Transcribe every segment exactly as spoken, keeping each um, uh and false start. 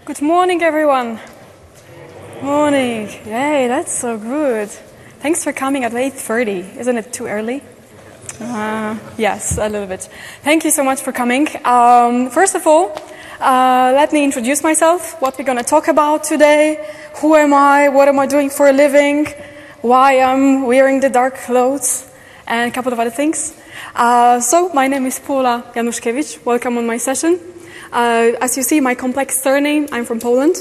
Good morning, everyone. Morning. Yay, that's so good. Thanks for coming at eight thirty. Isn't it too early? Uh, yes, a little bit. Thank you so much for coming. Um, first of all, uh, let me introduce myself, what we're going to talk about today. Who am I? What am I doing for a living? Why I'm wearing the dark clothes? And a couple of other things. Uh, so, my name is Paula Januszkiewicz. Welcome on my session. Uh, as you see, my complex surname, I'm from Poland.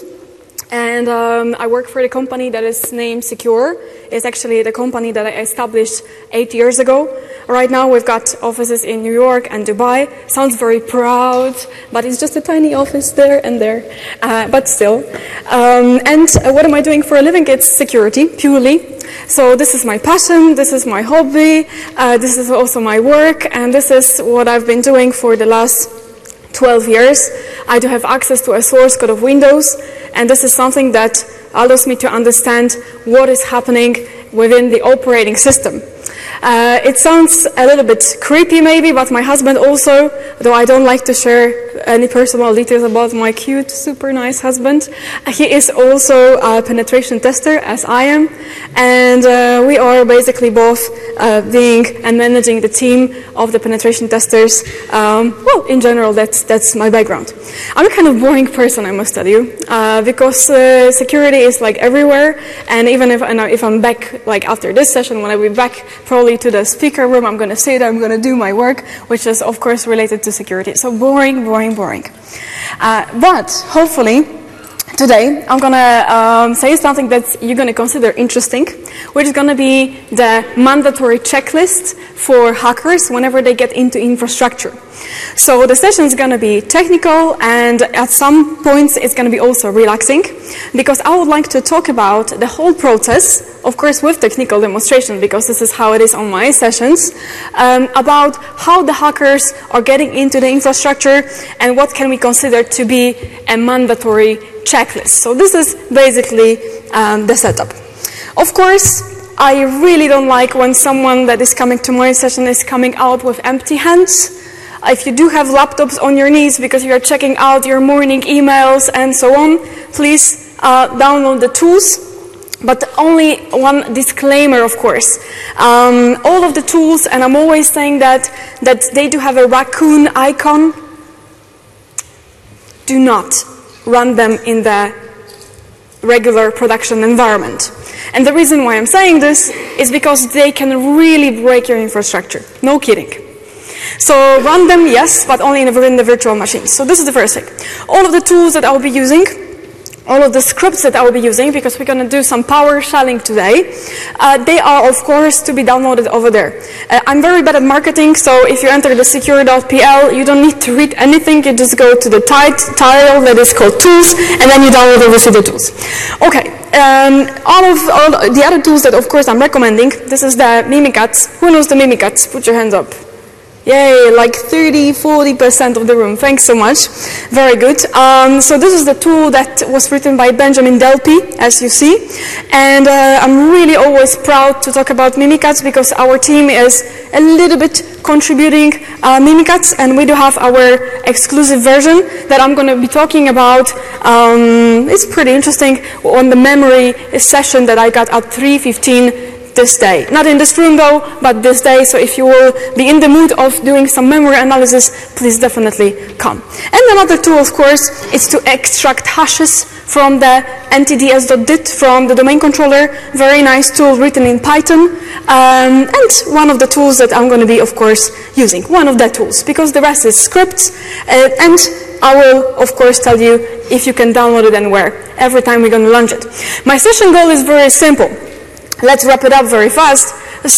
And um, I work for a company that is named Secure. It's actually the company that I established eight years ago. Right now we've got offices in New York and Dubai. Sounds very proud, but it's just a tiny office there and there. Uh, but still. Um, and uh, what am I doing for a living? It's security, purely. So this is my passion, this is my hobby, uh, this is also my work, and this is what I've been doing for the last twelve years. I do have access to a source code of Windows, and this is something that allows me to understand what is happening within the operating system. Uh, it sounds a little bit creepy maybe, but my husband also, though I don't like to share any personal details about my cute, super nice husband, he is also a penetration tester, as I am, and uh, we are basically both uh, being and managing the team of the penetration testers. Um, well, in general, that's, that's my background. I'm a kind of boring person, I must tell you, uh, because uh, security is like everywhere, and even if, and if I'm back, like after this session, when I will be back probably to the speaker room, I'm going to say that I'm going to do my work, which is of course related to security. So boring, boring, boring. Uh, but hopefully today I'm going to um, say something that you're going to consider interesting, which is going to be the mandatory checklist for hackers whenever they get into infrastructure. So the session is going to be technical, and at some points it's going to be also relaxing, because I would like to talk about the whole process, of course with technical demonstration, because this is how it is on my sessions, um, about how the hackers are getting into the infrastructure and what can we consider to be a mandatory checklist. So this is basically um, the setup. Of course, I really don't like when someone that is coming to my session is coming out with empty hands. If you do have laptops on your knees because you are checking out your morning emails and so on, please uh, download the tools. But only one disclaimer, of course. Um, all of the tools, and I'm always saying that, that they do have a raccoon icon. Do not run them in the regular production environment. And the reason why I'm saying this is because they can really break your infrastructure. No kidding. So run them, yes, but only in the virtual machines. So this is the first thing. All of the tools that I'll be using, all of the scripts that I will be using, because we're going to do some PowerShelling today, uh, they are, of course, to be downloaded over there. Uh, I'm very bad at marketing, so if you enter the secure dot P L, you don't need to read anything. You just go to the title that is called Tools, and then you download obviously the tools. Okay, um, all of all the other tools that, of course, I'm recommending, this is the Mimikatz. Who knows the Mimikatz? Put your hands up. Yay, like thirty, forty percent of the room. Thanks so much. Very good. Um, so this is the tool that was written by Benjamin Delpy, as you see. And uh, I'm really always proud to talk about Mimikatz, because our team is a little bit contributing uh, Mimikatz, and we do have our exclusive version that I'm going to be talking about. Um, it's pretty interesting on the memory session that I got at three fifteen this day. Not in this room though, but this day, so if you will be in the mood of doing some memory analysis, please definitely come. And another tool, of course, is to extract hashes from the N T D S dot D I T from the domain controller. Very nice tool written in Python. Um, and one of the tools that I'm going to be, of course, using. One of the tools, because the rest is scripts. Uh, and I will, of course, tell you if you can download it and where, every time we're going to launch it. My session goal is very simple. Let's wrap it up very fast.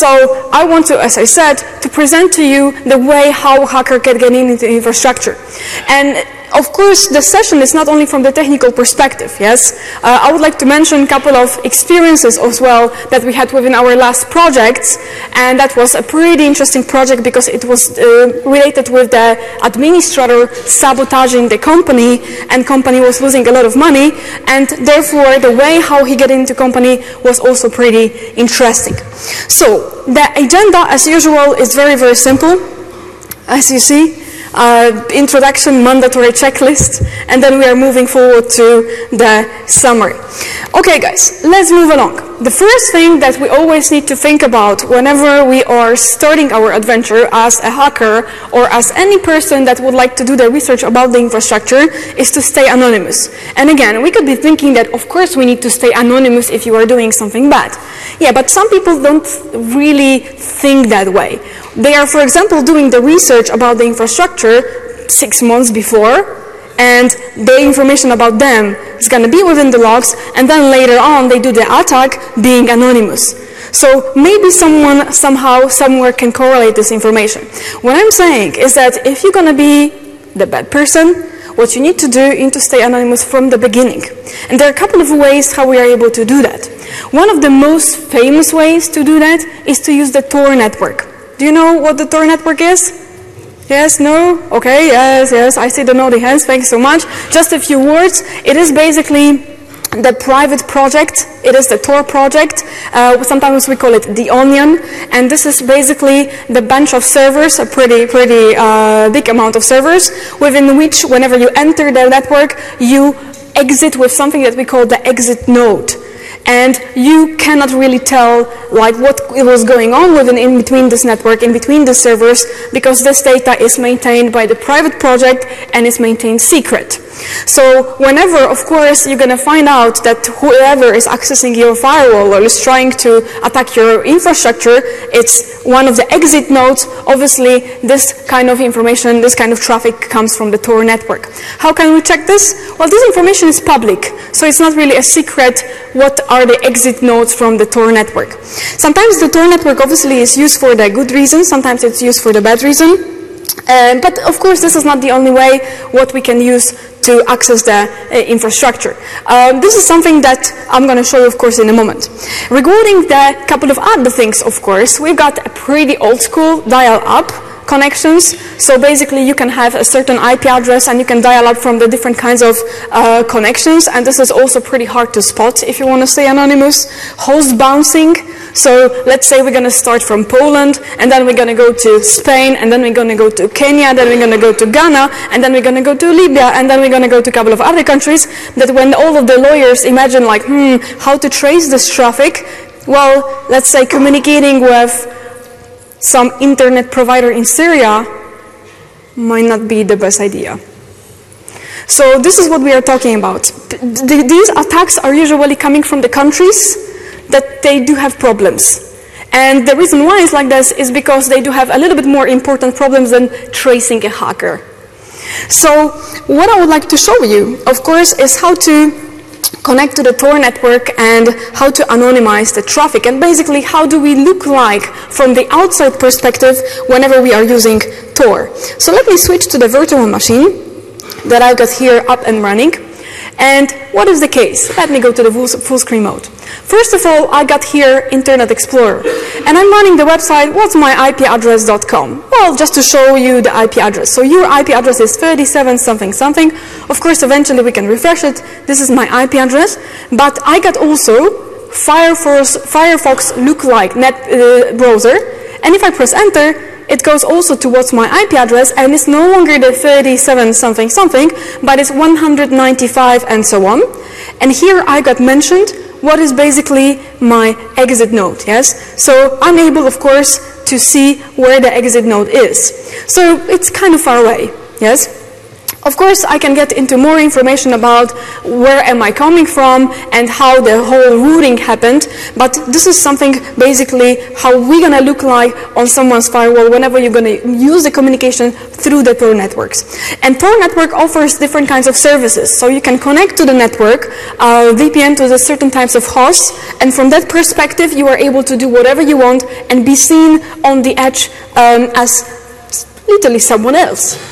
So I want to, as I said, to present to you the way how a hacker can get into infrastructure. And of course, the session is not only from the technical perspective, yes? Uh, I would like to mention a couple of experiences as well that we had within our last projects, and that was a pretty interesting project because it was uh, related with the administrator sabotaging the company, and company was losing a lot of money, and therefore the way how he got into company was also pretty interesting. So the agenda, as usual, is very, very simple, as you see. uh, introduction, mandatory checklist, and then we are moving forward to the summary. Okay guys, let's move along. The first thing that we always need to think about whenever we are starting our adventure as a hacker or as any person that would like to do the research about the infrastructure is to stay anonymous. And again, we could be thinking that of course we need to stay anonymous if you are doing something bad. Yeah, but some people don't really think that way. They are, for example, doing the research about the infrastructure six months before, and the information about them is going to be within the logs, and then later on they do the attack being anonymous. So maybe someone somehow somewhere can correlate this information. What I'm saying is that if you're going to be the bad person, what you need to do is to stay anonymous from the beginning. And there are a couple of ways how we are able to do that. One of the most famous ways to do that is to use the Tor network. Do you know what the Tor network is? Yes, no? Okay, yes, yes, I see the nodding hands, thanks so much. Just a few words. It is basically the private project. It is the Tor project. Uh, sometimes we call it the Onion. And this is basically the bunch of servers, a pretty, pretty uh, big amount of servers, within which whenever you enter the network, you exit with something that we call the exit node. And you cannot really tell like what was going on within in between this network, in between the servers, because this data is maintained by the private project and is maintained secret. So whenever, of course, you're going to find out that whoever is accessing your firewall or is trying to attack your infrastructure, it's one of the exit nodes. Obviously, this kind of information, this kind of traffic comes from the Tor network. How can we check this? Well, this information is public, so it's not really a secret what are the exit nodes from the Tor network. Sometimes the Tor network obviously is used for the good reason, sometimes it's used for the bad reason. Um, but of course, this is not the only way what we can use to access the uh, infrastructure. Um, this is something that I'm going to show you, of course, in a moment. Regarding the couple of other things, of course, we've got a pretty old school dial-up connections. So basically, you can have a certain I P address and you can dial up from the different kinds of uh, connections. And this is also pretty hard to spot if you want to stay anonymous. Host bouncing. So let's say we're going to start from Poland, and then we're going to go to Spain, and then we're going to go to Kenya, then we're going to go to Ghana, and then we're going to go to Libya, and then we're going to go to a couple of other countries, that when all of the lawyers imagine like, hmm, how to trace this traffic, well, let's say communicating with some internet provider in Syria might not be the best idea. So this is what we are talking about. Th- these attacks are usually coming from the countries that they do have problems. And the reason why it's like this is because they do have a little bit more important problems than tracing a hacker. So what I would like to show you, of course, is how to connect to the Tor network and how to anonymize the traffic, and basically how do we look like from the outside perspective whenever we are using Tor. So let me switch to the virtual machine that I've got here up and running. And what is the case? Let me go to the full screen mode. First of all, I got here Internet Explorer, and I'm running the website what's my I P address dot com. Well, just to show you the I P address. So your I P address is thirty-seven something something. Of course, eventually we can refresh it. This is my I P address, but I got also Firefox, Firefox lookalike net uh, browser, and if I press enter, it goes also to what's my I P address, and it's no longer the thirty-seven something something, but it's one hundred ninety-five and so on. And here I got mentioned what is basically my exit node, yes? So I'm able, of course, to see where the exit node is. So it's kind of far away, yes? Of course, I can get into more information about where am I coming from and how the whole routing happened, but this is something basically how we're going to look like on someone's firewall whenever you're going to use the communication through the Tor networks. And Tor network offers different kinds of services. So you can connect to the network, uh, V P N to the certain types of hosts, and from that perspective, you are able to do whatever you want and be seen on the edge um, as literally someone else.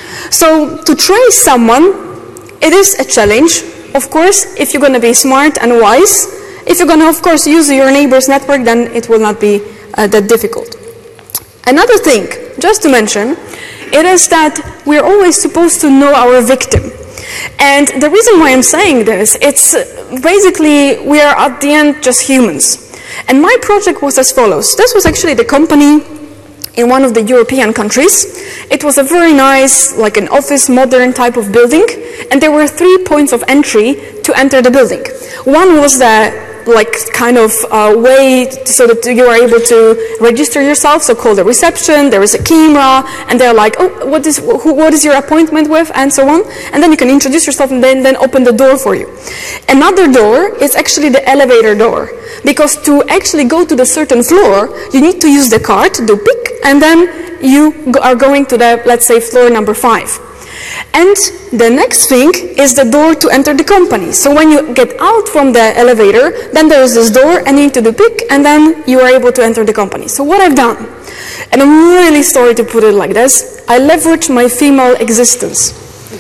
So to trace someone, it is a challenge. Of course, if you're going to be smart and wise, if you're going to, of course, use your neighbor's network, then it will not be uh, that difficult. Another thing, just to mention, it is that we're always supposed to know our victim. And the reason why I'm saying this, it's basically we are at the end just humans. And my project was as follows. This was actually the company in one of the European countries, It was a very nice, like an office, modern type of building, and there were three points of entry to enter the building. One was the like kind of uh, way so that you are able to register yourself, so call the reception, there is a camera, and they're like, oh, what is, who, what is your appointment with, and so on. And then you can introduce yourself and then, then open the door for you. Another door is actually the elevator door, because to actually go to the certain floor, you need to use the card, do pick, and then you go, are going to the, let's say, floor number five. And the next thing is the door to enter the company. So when you get out from the elevator, then there is this door and you need to do pick, and then you are able to enter the company. So what I've done, and I'm really sorry to put it like this, I leverage my female existence.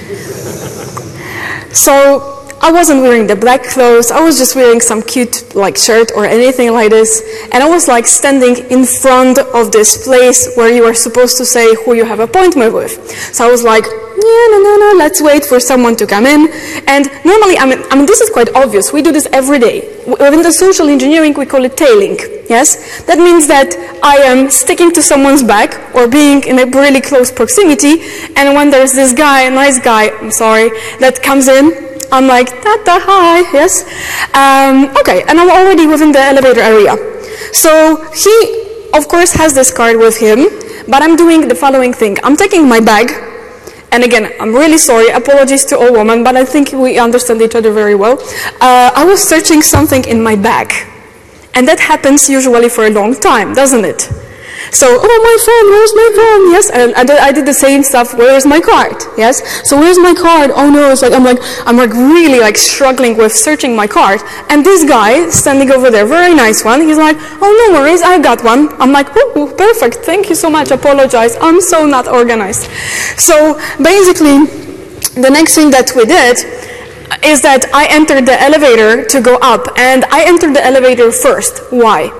So I wasn't wearing the black clothes, I was just wearing some cute like shirt or anything like this, and I was like standing in front of this place where you are supposed to say who you have appointment with. So I was like, yeah, no, no, no, let's wait for someone to come in. And normally, I mean, I mean, this is quite obvious, we do this every day. Within the social engineering, we call it tailing, yes? That means that I am sticking to someone's back or being in a really close proximity, and when there's this guy, a nice guy, I'm sorry, that comes in, I'm like, tata, hi, yes. Um, okay, and I'm already within the elevator area. So he, of course, has this card with him, but I'm doing the following thing. I'm taking my bag, and again, I'm really sorry, apologies to all women, but I think we understand each other very well. Uh, I was searching something in my bag, and that happens usually for a long time, doesn't it? So, oh, my phone, where's my phone? Yes, and I did, I did the same stuff, where's my card? Yes, so where's my card? Oh no, it's like, I'm like, I'm like really like struggling with searching my card. And this guy standing over there, very nice one, he's like, oh, no worries, I got one. I'm like, oh, perfect, thank you so much, apologize, I'm so not organized. So, basically, the next thing that we did is that I entered the elevator to go up, and I entered the elevator first. Why?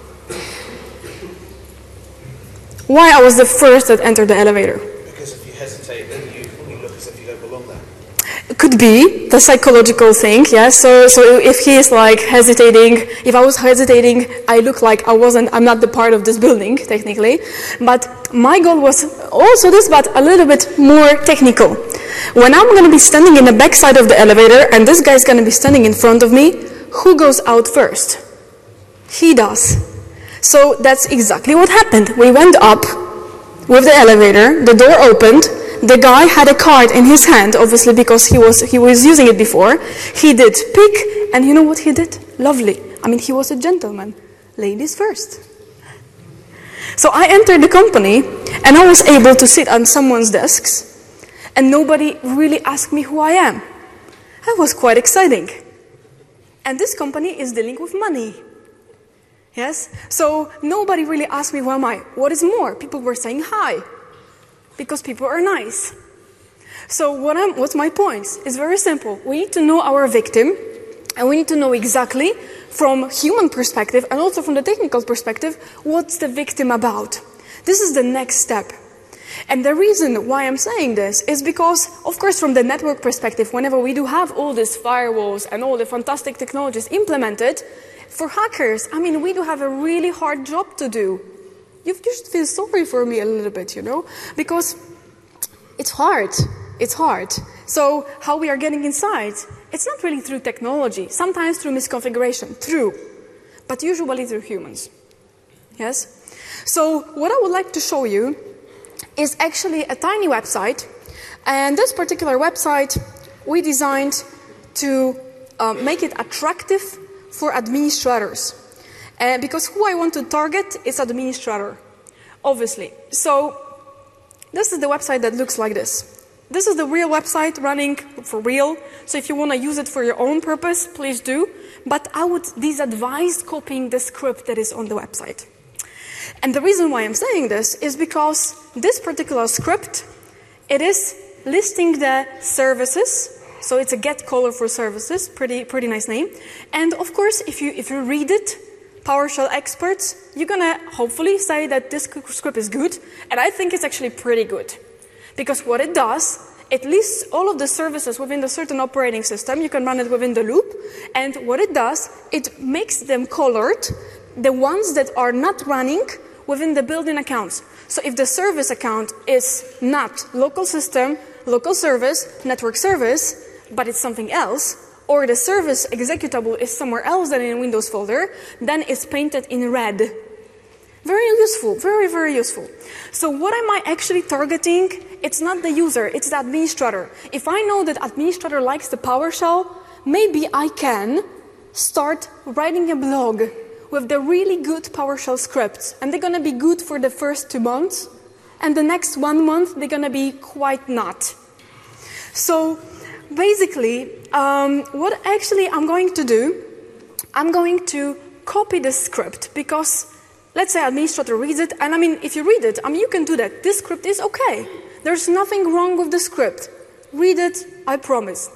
Why I was the first that entered the elevator? Because if you hesitate, then you, you look as if you don't belong there. It could be the psychological thing, yes. So, so if he is like hesitating, if I was hesitating, I look like I wasn't, I'm not the part of this building, technically. But my goal was also this, but a little bit more technical. When I'm going to be standing in the back side of the elevator, and this guy is going to be standing in front of me, who goes out first? He does. So that's exactly what happened. We went up with the elevator, the door opened, the guy had a card in his hand, obviously because he was, he was using it before. He did pick, and you know what he did? Lovely. I mean, he was a gentleman. Ladies first. So I entered the company, and I was able to sit on someone's desks, and nobody really asked me who I am. That was quite exciting. And this company is dealing with money. Yes? So nobody really asked me, who am I? What is more? People were saying hi, because people are nice. So what I'm, what's my point? It's very simple. We need to know our victim, and we need to know exactly, from human perspective, and also from the technical perspective, what's the victim about. This is the next step. And the reason why I'm saying this is because, of course, from the network perspective, whenever we do have all these firewalls and all the fantastic technologies implemented, for hackers, I mean, we do have a really hard job to do. You just feel sorry for me a little bit, you know, because it's hard. It's hard. So how we are getting inside, it's not really through technology, sometimes through misconfiguration, true, but usually through humans. Yes? So what I would like to show you is actually a tiny website, and this particular website we designed to uh, make it attractive for administrators, uh, because who I want to target is administrator, obviously. So this is the website that looks like this. This is the real website running for real, so if you want to use it for your own purpose, please do, but I would disadvise copying the script that is on the website. And the reason why I'm saying this is because this particular script, it is listing the services. So it's a get caller for services, pretty pretty nice name. And of course, if you if you read it, PowerShell experts, you're gonna hopefully say that this script is good, and I think it's actually pretty good. Because what it does, it lists all of the services within the certain operating system, you can run it within the loop, and what it does, it makes them colored, the ones that are not running within the built-in accounts. So if the service account is not local system, local service, network service, but it's something else, or the service executable is somewhere else than in a Windows folder, then it's painted in red. Very useful, very, very useful. So what am I actually targeting? It's not the user, it's the administrator. If I know that administrator likes the PowerShell, maybe I can start writing a blog with the really good PowerShell scripts. And they're going to be good for the first two months. And the next one month, they're going to be quite not. So basically, um, what actually I'm going to do, I'm going to copy the script because let's say administrator reads it. And I mean, if you read it, I mean, you can do that. This script is okay. There's nothing wrong with the script. Read it, I promise.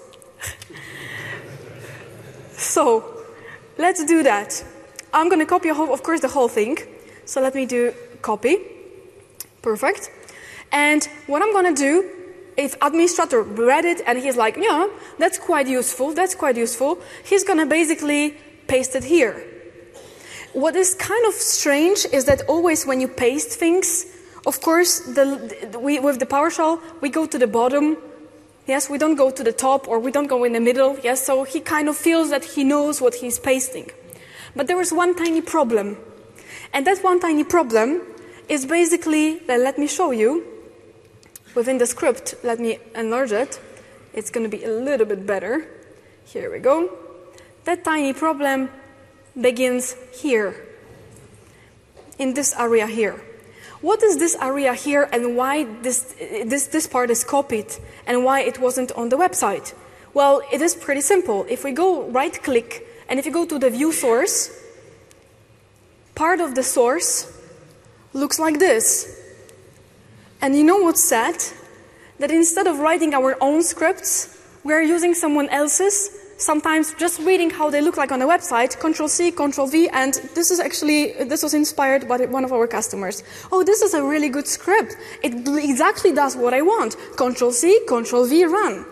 So let's do that. I'm going to copy, of course, the whole thing. So let me do copy. Perfect. And what I'm going to do, if administrator read it and he's like, yeah, that's quite useful, that's quite useful, he's going to basically paste it here. What is kind of strange is that always when you paste things, of course, the, the, we, with the PowerShell, we go to the bottom. Yes, we don't go to the top or we don't go in the middle. Yes, so he kind of feels that he knows what he's pasting. But there is one tiny problem. And that one tiny problem is basically, uh, let me show you, within the script, let me enlarge it. It's going to be a little bit better. Here we go. That tiny problem begins here, in this area here. What is this area here and why this, this, this part is copied and why it wasn't on the website? Well, it is pretty simple. If we go right-click and if you go to the view source, part of the source looks like this. And you know what's sad? That instead of writing our own scripts, we are using someone else's, sometimes just reading how they look like on the website, control C, control V, and this is actually, this was inspired by one of our customers. Oh, this is a really good script. It exactly does what I want. control C, control V, run.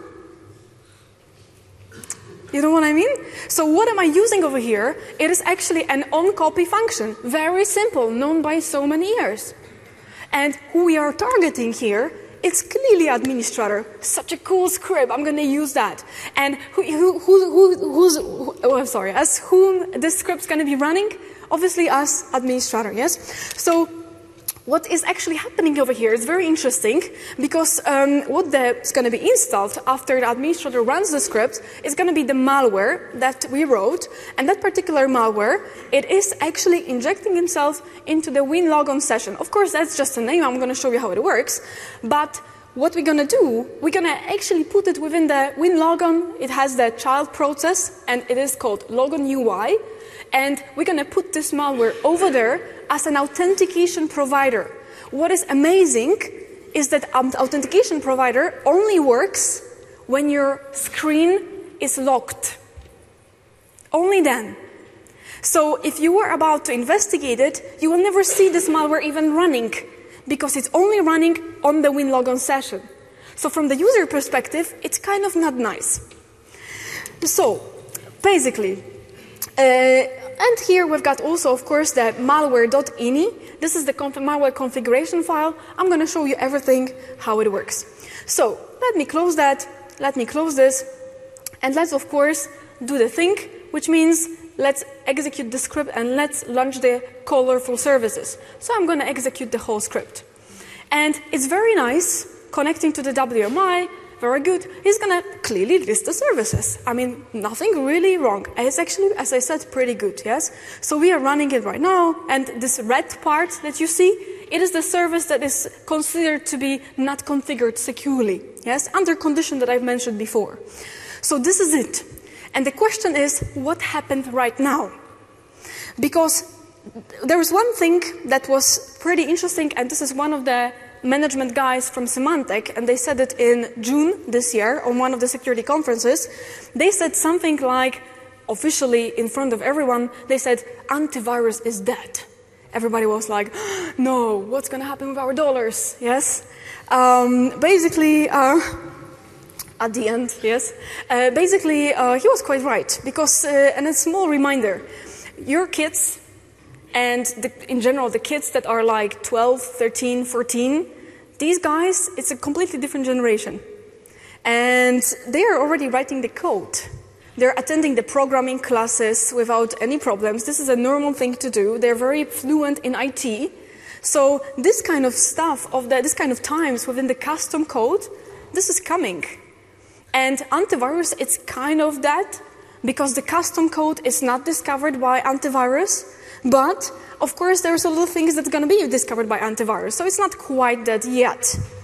You know what I mean? So what am I using over here? It is actually an on-copy function. Very simple, known by so many years. And who we are targeting here, it's clearly administrator. Such a cool script, I'm going to use that. And who, who, who, who, who's, who, oh, I'm sorry, as whom this script's going to be running? Obviously as administrator, yes? So what is actually happening over here is very interesting because um, what is going to be installed after the administrator runs the script is going to be the malware that we wrote, and that particular malware, it is actually injecting itself into the WinLogon session. Of course, that's just a name. I'm going to show you how it works, but what we're going to do, we're going to actually put it within the WinLogon. It has the child process, and it is called Logon U I, and we're going to put this malware over there as an authentication provider. What is amazing is that an authentication provider only works when your screen is locked. Only then. So if you were about to investigate it, you will never see this malware even running because it's only running on the WinLogon session. So from the user perspective, it's kind of not nice. So basically, uh, and here we've got also, of course, the malware.ini. This is the conf malware configuration file. I'm going to show you everything, how it works. So let me close that. Let me close this. And let's, of course, do the thing, which means let's execute the script and let's launch the colorful services. So I'm going to execute the whole script. And it's very nice connecting to the W M I. Very good. He's going to clearly list the services. I mean, nothing really wrong. It's actually, as I said, pretty good, yes? So we are running it right now, and this red part that you see, it is the service that is considered to be not configured securely, yes? Under condition that I've mentioned before. So this is it. And the question is, what happened right now? Because there was one thing that was pretty interesting, and this is one of the management guys from Symantec, and they said it in June this year on one of the security conferences. They said something like, officially in front of everyone, they said, antivirus is dead. Everybody was like, no, what's going to happen with our dollars? Yes? Um, basically, uh, at the end, yes? Uh, basically, uh, he was quite right, because, uh, and a small reminder, your kids, and the, in general, the kids that are like twelve, thirteen, fourteen, these guys, it's a completely different generation. And they are already writing the code. They're attending the programming classes without any problems. This is a normal thing to do. They're very fluent in I T. So this kind of stuff, of the, this kind of times within the custom code, this is coming. And antivirus, it's kind of that, because the custom code is not discovered by antivirus, but of course there's a lot of things that's going to be discovered by antivirus, so it's not quite that yet.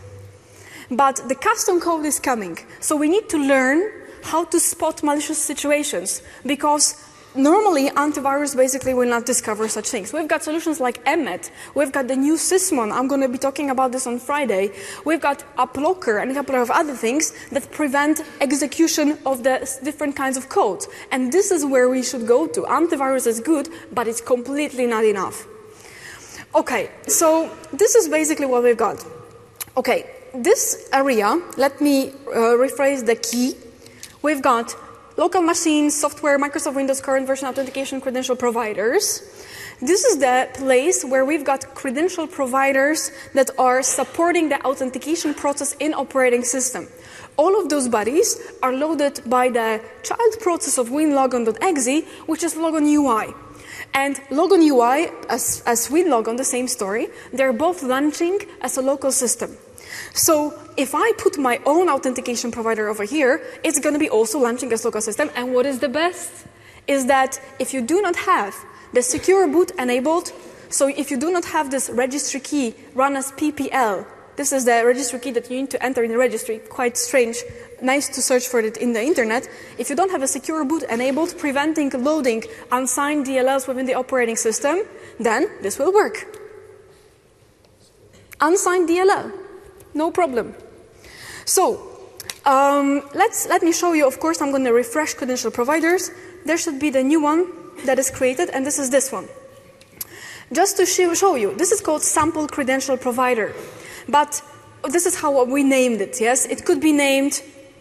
But the custom code is coming, so we need to learn how to spot malicious situations, because normally antivirus basically will not discover such things. We've got solutions like Emmet, we've got the new Sysmon, I'm going to be talking about this on Friday, we've got UpLocker and a couple of other things that prevent execution of the different kinds of code. And this is where we should go to. Antivirus is good, but it's completely not enough. Okay, so this is basically what we've got. Okay, this area, let me uh, rephrase the key. We've got local machines, software, Microsoft Windows current version authentication credential providers. This is the place where we've got credential providers that are supporting the authentication process in operating system. All of those bodies are loaded by the child process of winlogon.exe, which is Logon U I. And Logon U I, as, as WinLogon, the same story, they're both launching as a local system. So if I put my own authentication provider over here, it's going to be also launching as local system. And what is the best is that if you do not have the secure boot enabled, so if you do not have this registry key run as P P L, this is the registry key that you need to enter in the registry, quite strange, nice to search for it in the internet. If you don't have a secure boot enabled, preventing loading unsigned D L Ls within the operating system, then this will work. Unsigned D L L. No problem. So, um, let's, let me show you, of course, I'm going to refresh credential providers. There should be the new one that is created, and this is this one. Just to show you, this is called sample credential provider. But this is how we named it, yes? It could be named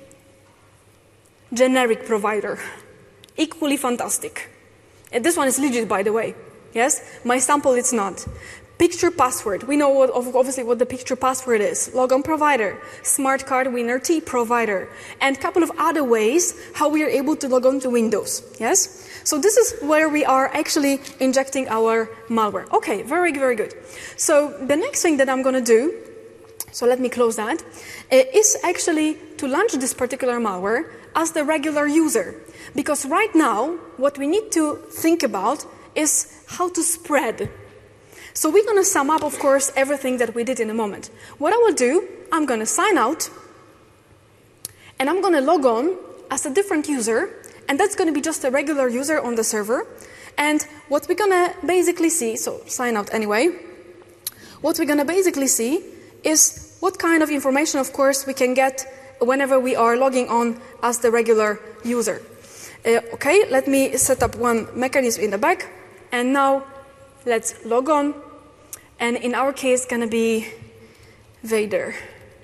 generic provider. Equally fantastic. And this one is legit, by the way. Yes? My sample, it's not. Picture password. We know what, obviously what the picture password is. Logon provider, smart card winner T provider, and a couple of other ways how we are able to log on to Windows. Yes? So this is where we are actually injecting our malware. Okay, very, very good. So the next thing that I'm going to do, so let me close that, is actually to launch this particular malware as the regular user. Because right now, what we need to think about is how to spread. So we're going to sum up, of course, everything that we did in a moment. What I will do, I'm going to sign out, and I'm going to log on as a different user, and that's going to be just a regular user on the server. And what we're going to basically see, so sign out anyway, what we're going to basically see is what kind of information, of course, we can get whenever we are logging on as the regular user. Uh, okay, let me set up one mechanism in the back, and now let's log on, and in our case, it's going to be Vader.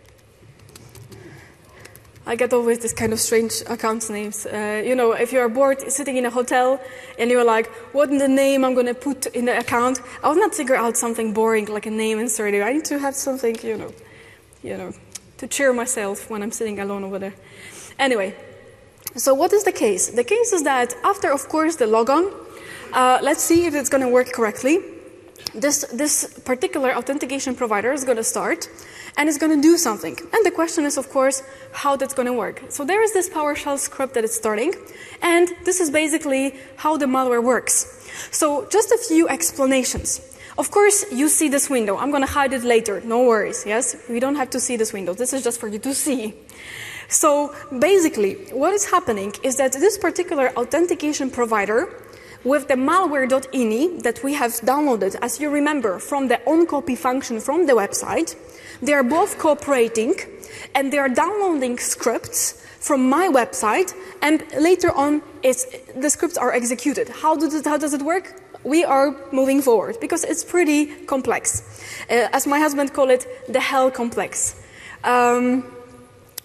I get always this kind of strange account names. Uh, you know, if you're bored sitting in a hotel and you're like, what in the name I'm going to put in the account? I will not figure out something boring like a name insert. I need to have something, you know, you know, to cheer myself when I'm sitting alone over there. Anyway, so what is the case? The case is that after, of course, the logon, uh, let's see if it's going to work correctly. This, this particular authentication provider is going to start, and it's going to do something. And the question is, of course, how that's going to work. So there is this PowerShell script that is starting, and this is basically how the malware works. So just a few explanations. Of course, you see this window. I'm going to hide it later. No worries, yes? We don't have to see this window. This is just for you to see. So basically, what is happening is that this particular authentication provider with the malware.ini that we have downloaded, as you remember, from the onCopy function from the website, they are both cooperating, and they are downloading scripts from my website, and later on, it's, the scripts are executed. How does it, how does it work? We are moving forward, because it's pretty complex. Uh, as my husband called it, the hell complex. Um,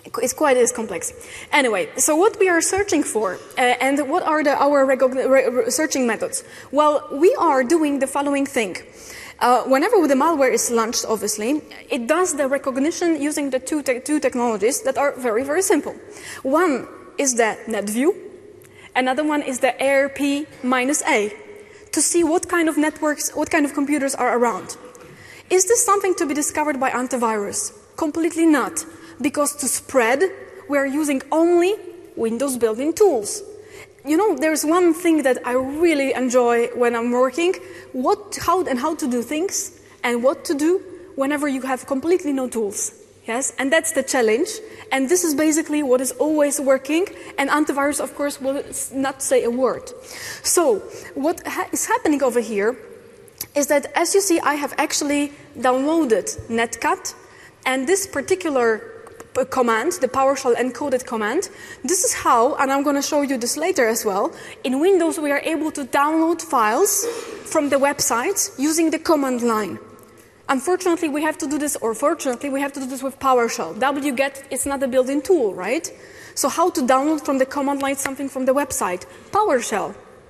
It's quite as complex. Anyway, so what we are searching for, uh, and what are the, our re searching methods? Well, we are doing the following thing. Uh, whenever the malware is launched, obviously, it does the recognition using the two, te two technologies that are very, very simple. One is the NetView, another one is the A R P minus A, to see what kind of networks, what kind of computers are around. Is this something to be discovered by antivirus? Completely not. Because to spread, we are using only Windows built-in tools. You know, there's one thing that I really enjoy when I'm working, what, how, and how to do things, and what to do whenever you have completely no tools. Yes, and that's the challenge. And this is basically what is always working, and antivirus, of course, will not say a word. So, what ha is happening over here is that, as you see, I have actually downloaded Netcat, and this particular command, the PowerShell encoded command, this is how, and I'm going to show you this later as well, in Windows we are able to download files from the website using the command line. Unfortunately, we have to do this, or fortunately, we have to do this with PowerShell. wget, it's not a built-in tool, right? So how to download from the command line something from the website? PowerShell.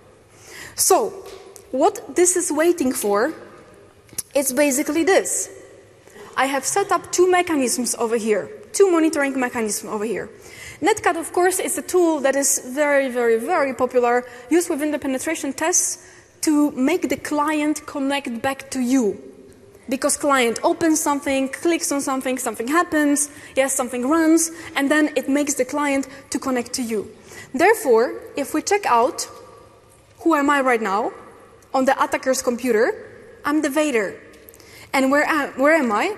So, what this is waiting for, it's basically this. I have set up two mechanisms over here. Two monitoring mechanisms over here. Netcat, of course, is a tool that is very, very, very popular, used within the penetration tests to make the client connect back to you. Because client opens something, clicks on something, something happens, yes, something runs, and then it makes the client to connect to you. Therefore, if we check out, who am I right now? On the attacker's computer, I'm the Vader. And where am, where am I?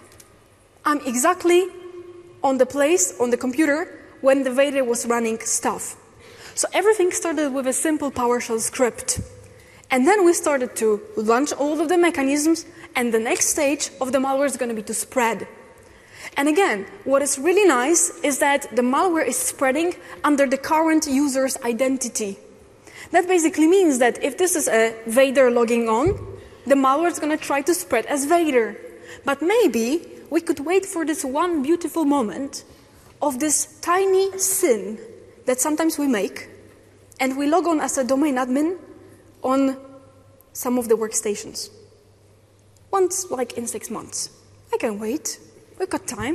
I'm exactly on the place, on the computer, when the Vader was running stuff. So everything started with a simple PowerShell script. And then we started to launch all of the mechanisms, and the next stage of the malware is going to be to spread. And again, what is really nice is that the malware is spreading under the current user's identity. That basically means that if this is a Vader logging on, the malware is going to try to spread as Vader. But maybe we could wait for this one beautiful moment of this tiny sin that sometimes we make, and we log on as a domain admin on some of the workstations. Once, like in six months. I can wait. We've got time.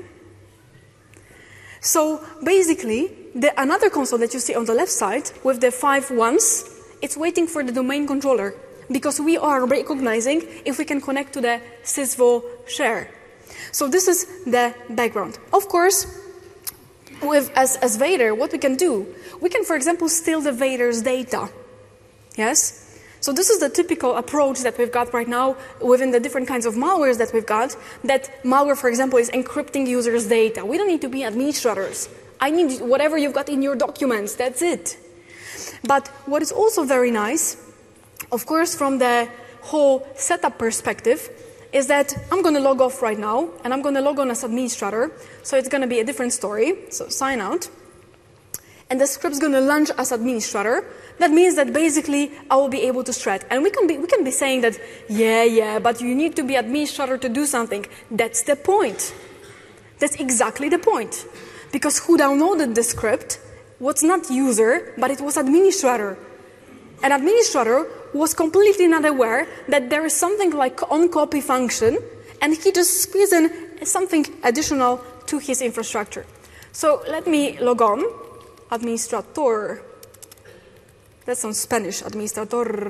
So basically, the, another console that you see on the left side with the five ones, it's waiting for the domain controller, because we are recognizing if we can connect to the sysvol share. So this is the background. Of course, with, as, as Vader, what we can do, we can, for example, steal the Vader's data. Yes? So this is the typical approach that we've got right now within the different kinds of malwares that we've got, that malware, for example, is encrypting users' data. We don't need to be administrators. I need whatever you've got in your documents, that's it. But what is also very nice, of course, from the whole setup perspective, is that I'm going to log off right now, and I'm going to log on as administrator, so it's going to be a different story. So sign out. And the script's going to launch as administrator. That means that basically I will be able to shred. And we can be, we can be saying that, yeah, yeah, but you need to be administrator to do something. That's the point. That's exactly the point. Because who downloaded the script was not user, but it was administrator. An administrator was completely not aware that there is something like on-copy function, and he just squeezed in something additional to his infrastructure. So let me log on. Administrator. That sounds Spanish, administrator.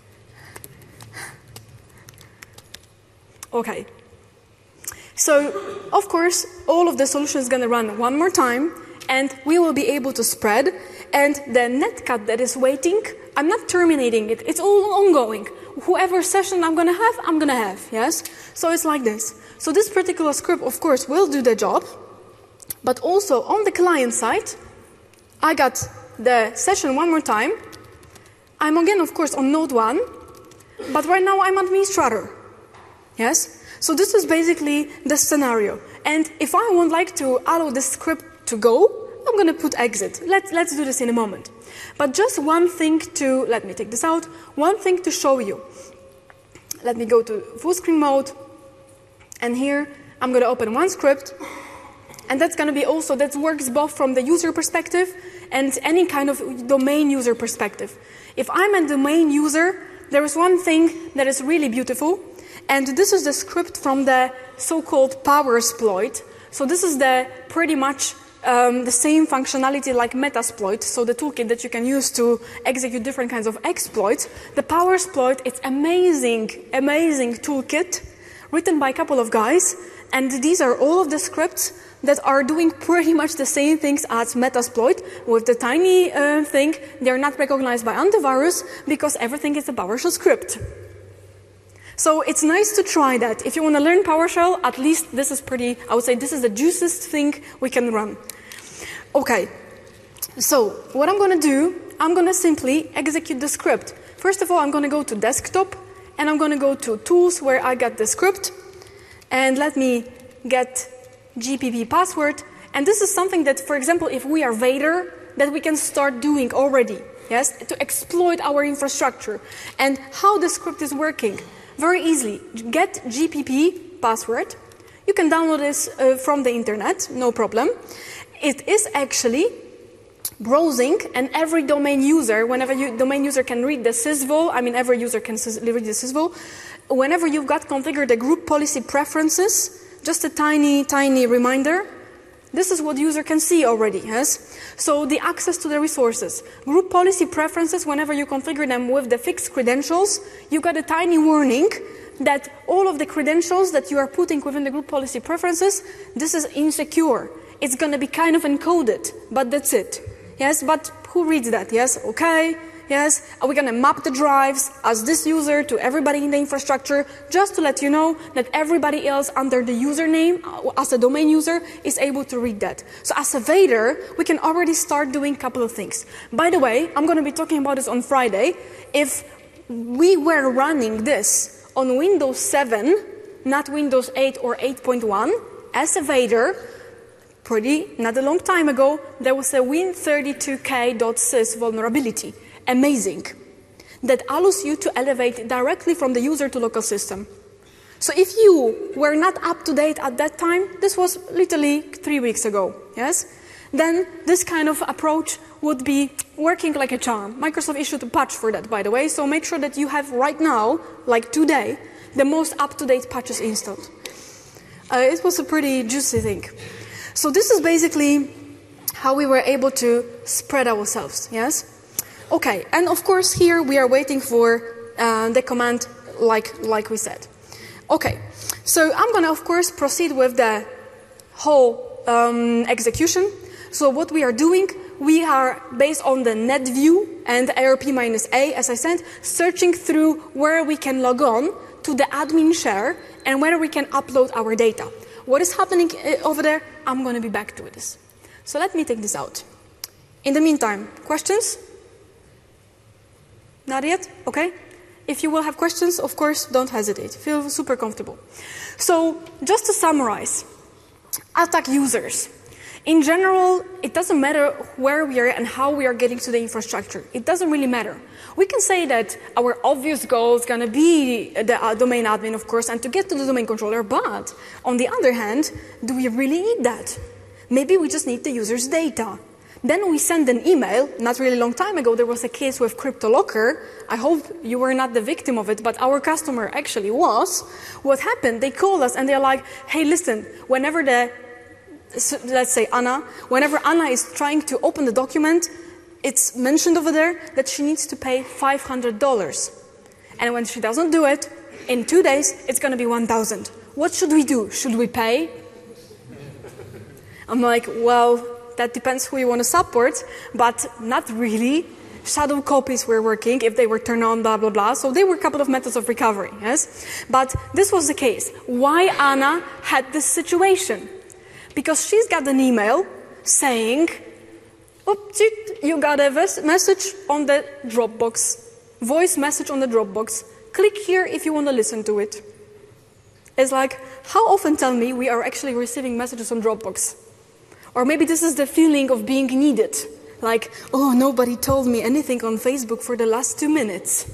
Okay. So, of course, all of the solution is going to run one more time, and we will be able to spread. And the netcat that is waiting, I'm not terminating it. It's all ongoing. Whoever session I'm going to have, I'm going to have, yes? So it's like this. So this particular script, of course, will do the job. But also, on the client side, I got the session one more time. I'm again, of course, on node one, but right now I'm administrator. Yes? So this is basically the scenario. And if I would like to allow the script to go, I'm going to put exit. Let's, let's do this in a moment. But just one thing to, let me take this out, one thing to show you. Let me go to full screen mode. And here, I'm going to open one script. And that's going to be also, that works both from the user perspective and any kind of domain user perspective. If I'm a domain user, there is one thing that is really beautiful, and this is the script from the so-called Powersploit. So this is the pretty much um, the same functionality like Metasploit, so the toolkit that you can use to execute different kinds of exploits. The Powersploit, it's amazing, amazing toolkit written by a couple of guys, and these are all of the scripts that are doing pretty much the same things as Metasploit. With the tiny uh, thing, they're not recognized by antivirus because everything is a PowerShell script. So it's nice to try that. If you want to learn PowerShell, at least this is pretty, I would say this is the juiciest thing we can run. Okay, so what I'm going to do, I'm going to simply execute the script. First of all, I'm going to go to desktop, and I'm going to go to tools where I got the script, and let me get G P P password. And this is something that, for example, if we are Vader, that we can start doing already, yes, to exploit our infrastructure. And how the script is working. Very easily, get G P P password. You can download this uh, from the internet, no problem. It is actually browsing, and every domain user, whenever you domain user can read the sysvol, I mean every user can read the sysvol, whenever you've got configured the group policy preferences, just a tiny, tiny reminder, this is what user can see already, yes? So the access to the resources. Group policy preferences, whenever you configure them with the fixed credentials, you got a tiny warning that all of the credentials that you are putting within the group policy preferences, this is insecure. It's going to be kind of encoded, but that's it. Yes, but who reads that? Yes, okay. Yes, are we going to map the drives as this user to everybody in the infrastructure, just to let you know that everybody else under the username as a domain user is able to read that. So as a Vader, we can already start doing a couple of things. By the way, I'm going to be talking about this on Friday. If we were running this on Windows seven, not Windows eight or eight point one, as a Vader, pretty, not a long time ago, there was a win thirty-two k dot sys vulnerability. Amazing. That allows you to elevate directly from the user to local system. So if you were not up to date at that time, this was literally three weeks ago, yes? Then this kind of approach would be working like a charm. Microsoft issued a patch for that, by the way, so make sure that you have right now, like today, the most up-to-date patches installed. Uh, it was a pretty juicy thing. So this is basically how we were able to spread ourselves, yes? Okay, and of course here we are waiting for uh, the command like, like we said. Okay, so I'm going to of course proceed with the whole um, execution. So what we are doing, we are based on the NetView and A R P minus A, as I said, searching through where we can log on to the admin share and where we can upload our data. What is happening over there? I'm going to be back to this. So let me take this out. In the meantime, questions? Not yet? Okay. If you will have questions, of course, don't hesitate. Feel super comfortable. So, just to summarize, attack users. In general, it doesn't matter where we are and how we are getting to the infrastructure. It doesn't really matter. We can say that our obvious goal is going to be the uh, domain admin, of course, and to get to the domain controller, but on the other hand, do we really need that? Maybe we just need the user's data. Then we send an email. Not really long time ago, there was a case with CryptoLocker. I hope you were not the victim of it, but our customer actually was. What happened? They called us and they're like, hey, listen, whenever the, let's say Anna, whenever Anna is trying to open the document, it's mentioned over there that she needs to pay five hundred dollars. And when she doesn't do it, in two days, it's going to be one thousand dollars. What should we do? Should we pay? I'm like, well, that depends who you want to support, but not really. Shadow copies were working if they were turned on, blah, blah, blah. So there were a couple of methods of recovery, yes? But this was the case. Why Anna had this situation? Because she's got an email saying, oops, you got a message on the Dropbox, voice message on the Dropbox. Click here if you want to listen to it. It's like, how often, tell me, we are actually receiving messages on Dropbox? Or maybe this is the feeling of being needed. Like, oh, nobody told me anything on Facebook for the last two minutes.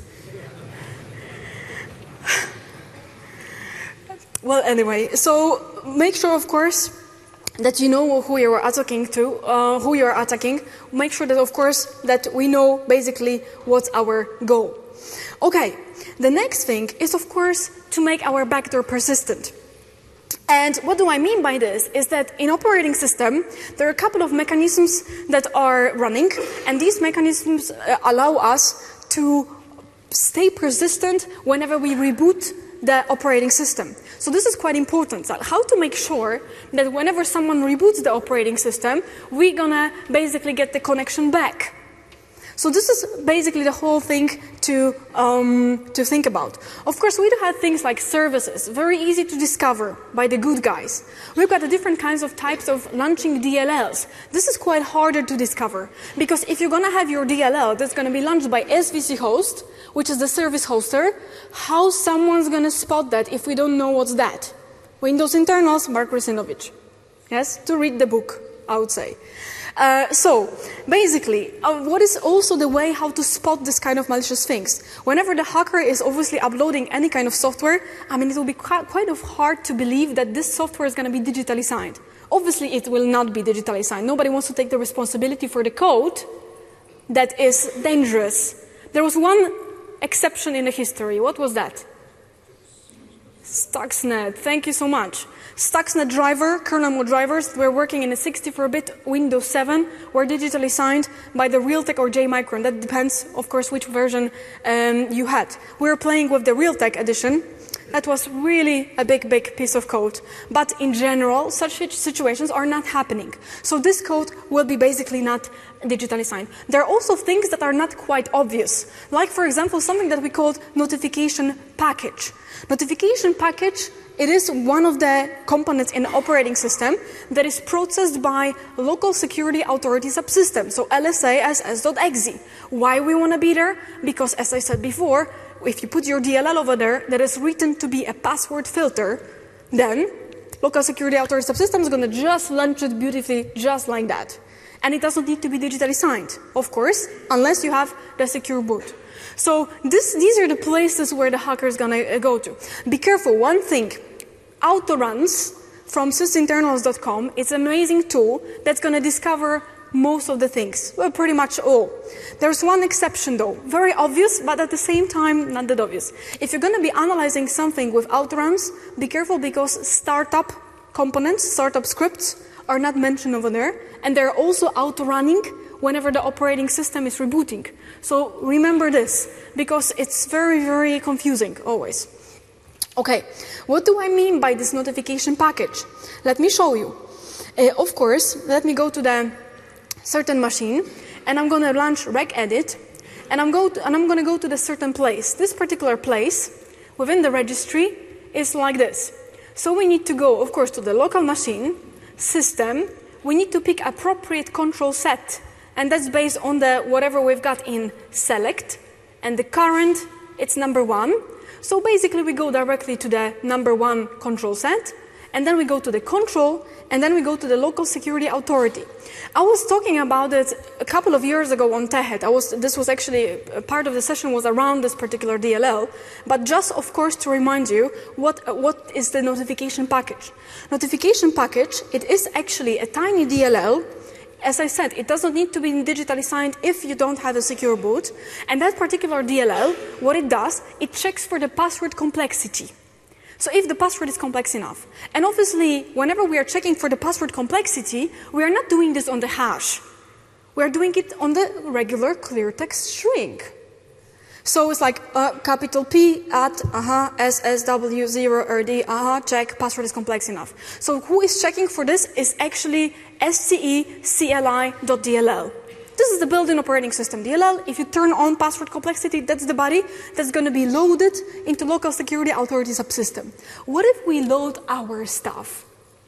Well, anyway, so make sure, of course, that you know who you are attacking to, uh, who you are attacking. Make sure that, of course, that we know basically what's our goal. Okay, the next thing is, of course, to make our backdoor persistent. And what do I mean by this is that in operating system, there are a couple of mechanisms that are running, and these mechanisms uh, allow us to stay persistent whenever we reboot the operating system. So this is quite important. So how to make sure that whenever someone reboots the operating system, we're gonna basically get the connection back. So this is basically the whole thing to, um, to think about. Of course, we do have things like services, very easy to discover by the good guys. We've got the different kinds of types of launching D L Ls. This is quite harder to discover, because if you're going to have your D L L that's going to be launched by S V C host, which is the service hoster, how someone's going to spot that if we don't know what's that? Windows internals, Mark Russinovich. Yes, to read the book, I would say. Uh, so, basically, uh, what is also the way how to spot this kind of malicious things? Whenever the hacker is obviously uploading any kind of software, I mean, it will be quite, quite of hard to believe that this software is going to be digitally signed. Obviously, it will not be digitally signed. Nobody wants to take the responsibility for the code that is dangerous. There was one exception in the history. What was that? Stuxnet. Thank you so much. Stuxnet driver, kernel mode drivers, were working in a sixty-four bit Windows seven, were digitally signed by the Realtek or J-Micron. That depends, of course, which version um, you had. We were playing with the Realtek edition. That was really a big, big piece of code. But in general, such situations are not happening. So this code will be basically not digitally signed. There are also things that are not quite obvious. Like, for example, something that we called notification package. Notification package, it is one of the components in the operating system that is processed by local security authority subsystem, so L S A S S dot E X E. Why we want to be there? Because, as I said before, if you put your D L L over there that is written to be a password filter, then local security authority subsystem is going to just launch it beautifully just like that. And it doesn't need to be digitally signed, of course, unless you have the secure boot. So this, these are the places where the hacker is going to go to. Be careful. One thing, autoruns from sysinternals dot com, it's an amazing tool that's going to discover most of the things, well, pretty much all. There's one exception though, very obvious, but at the same time, not that obvious. If you're going to be analyzing something with autoruns, be careful, because startup components, startup scripts, are not mentioned over there, and they're also auto-running whenever the operating system is rebooting. So remember this, because it's very, very confusing, always. Okay, what do I mean by this notification package? Let me show you. Uh, of course, let me go to the certain machine, and I'm going to launch regedit, and I'm, go to, and I'm going to go to the certain place. This particular place within the registry is like this. So we need to go, of course, to the local machine, system. We need to pick appropriate control set, and that's based on the whatever we've got in select, and the current, it's number one. So basically we go directly to the number one control set, and then we go to the control, and then we go to the local security authority. I was talking about it a couple of years ago on TEHET. I was, this was actually, a part of the session was around this particular D L L, but just, of course, to remind you, what, what is the notification package? Notification package, it is actually a tiny D L L. As I said, it doesn't need to be digitally signed if you don't have a secure boot. And that particular D L L, what it does, it checks for the password complexity. So if the password is complex enough. And obviously, whenever we are checking for the password complexity, we are not doing this on the hash. We are doing it on the regular clear text string. So it's like uh, capital P at uh-huh, S S W zero R D, uh-huh, check, password is complex enough. So who is checking for this is actually S C E C L I dot D L L. This is the built-in operating system D L L. If you turn on password complexity, that's the body that's going to be loaded into local security authority subsystem. What if we load our stuff?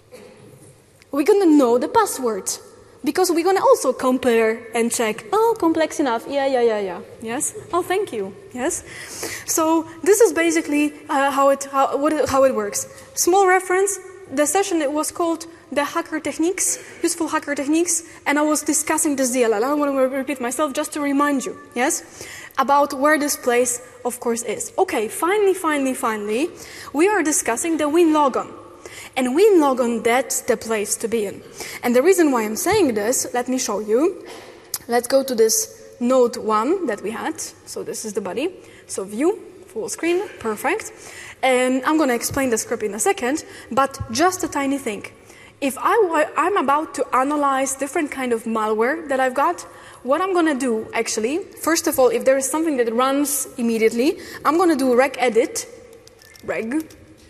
We're going to know the password, because we're going to also compare and check. Oh, complex enough. Yeah, yeah, yeah, yeah. Yes. Oh, thank you. Yes. So this is basically uh, how it how what it, how it works. Small reference. The session, it was called the hacker techniques, useful hacker techniques, and I was discussing this D L L. I don't want to repeat myself, just to remind you, yes, about where this place, of course, is. Okay, finally, finally, finally, we are discussing the WinLogon. And WinLogon, that's the place to be in. And the reason why I'm saying this, let me show you. Let's go to this node one that we had. So this is the body. So view, full screen, perfect. And I'm going to explain the script in a second, but just a tiny thing. If I, I'm about to analyze different kind of malware that I've got, what I'm going to do, actually, first of all, if there is something that runs immediately, I'm going to do regedit, reg.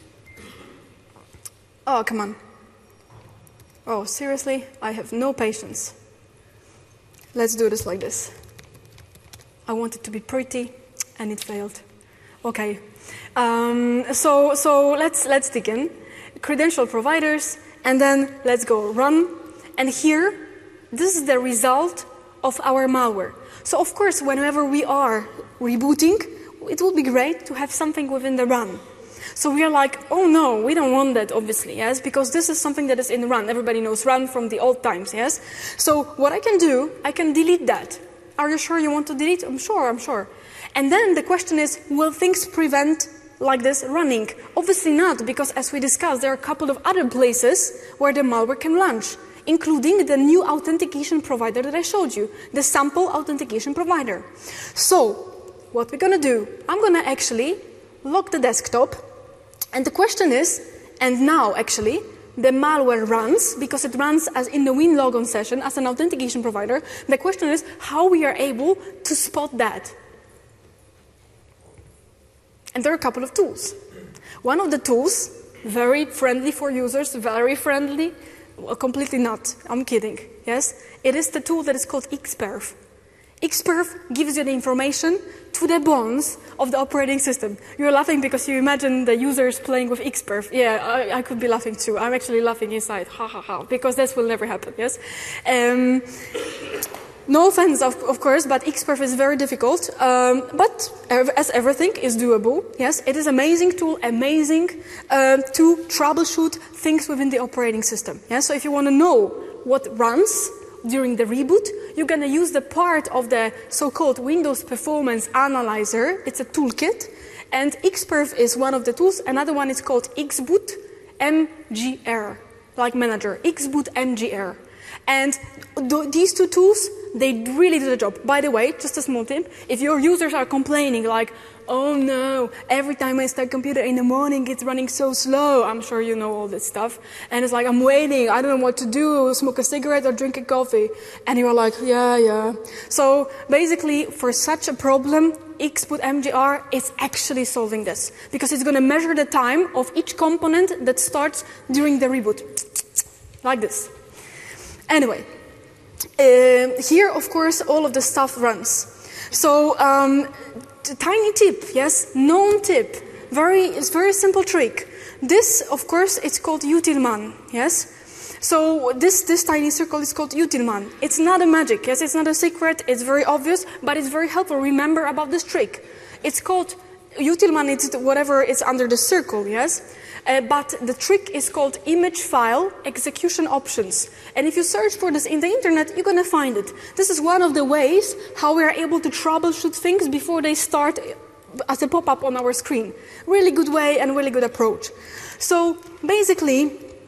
Oh, come on. Oh, seriously? I have no patience. Let's do this like this. I want it to be pretty, and it failed. Okay. Um, so so let's, let's dig in. Credential providers, and then let's go run. And here, this is the result of our malware. So of course, whenever we are rebooting, it would be great to have something within the run. So we are like, oh no, we don't want that, obviously, yes, because this is something that is in run. Everybody knows run from the old times, yes? So what I can do, I can delete that. Are you sure you want to delete? I'm sure, I'm sure. And then the question is, will things prevent like this running? Obviously not, because as we discussed, there are a couple of other places where the malware can launch, including the new authentication provider that I showed you, the sample authentication provider. So what we're going to do, I'm going to actually lock the desktop. And the question is, and now actually, the malware runs, because it runs as in the WinLogon session as an authentication provider. The question is how we are able to spot that. And there are a couple of tools. One of the tools, very friendly for users, very friendly, well, completely not, I'm kidding, yes? It is the tool that is called Xperf. Xperf gives you the information to the bones of the operating system. You're laughing because you imagine the users playing with Xperf. Yeah, I, I could be laughing too. I'm actually laughing inside, ha ha ha, because this will never happen, yes? Um, no offense, of, of course, but Xperf is very difficult. Um, but as everything is doable, yes, it is an amazing tool, amazing uh, to troubleshoot things within the operating system. Yeah? So if you want to know what runs during the reboot, you're going to use the part of the so-called Windows Performance Analyzer. It's a toolkit, and Xperf is one of the tools. Another one is called Xboot M G R, like manager, Xboot M G R. And th these two tools, they really do the job. By the way, just a small tip, if your users are complaining like, oh no, every time I start computer in the morning, it's running so slow. I'm sure you know all this stuff. And it's like, I'm waiting, I don't know what to do, smoke a cigarette or drink a coffee. And you're like, yeah, yeah. So basically, for such a problem, Xboot M G R is actually solving this. Because it's going to measure the time of each component that starts during the reboot. Like this. Anyway, uh, here, of course, all of the stuff runs. So, um, tiny tip, yes, known tip, very, it's very simple trick. This, of course, it's called utilman, yes. So this, this tiny circle is called utilman. It's not a magic, yes, it's not a secret, it's very obvious, but it's very helpful. Remember about this trick. It's called utilman, it's whatever is under the circle, yes. Uh, but the trick is called image file execution options. And if you search for this in the internet, you're going to find it. This is one of the ways how we are able to troubleshoot things before they start as a pop-up on our screen. Really good way and really good approach. So basically,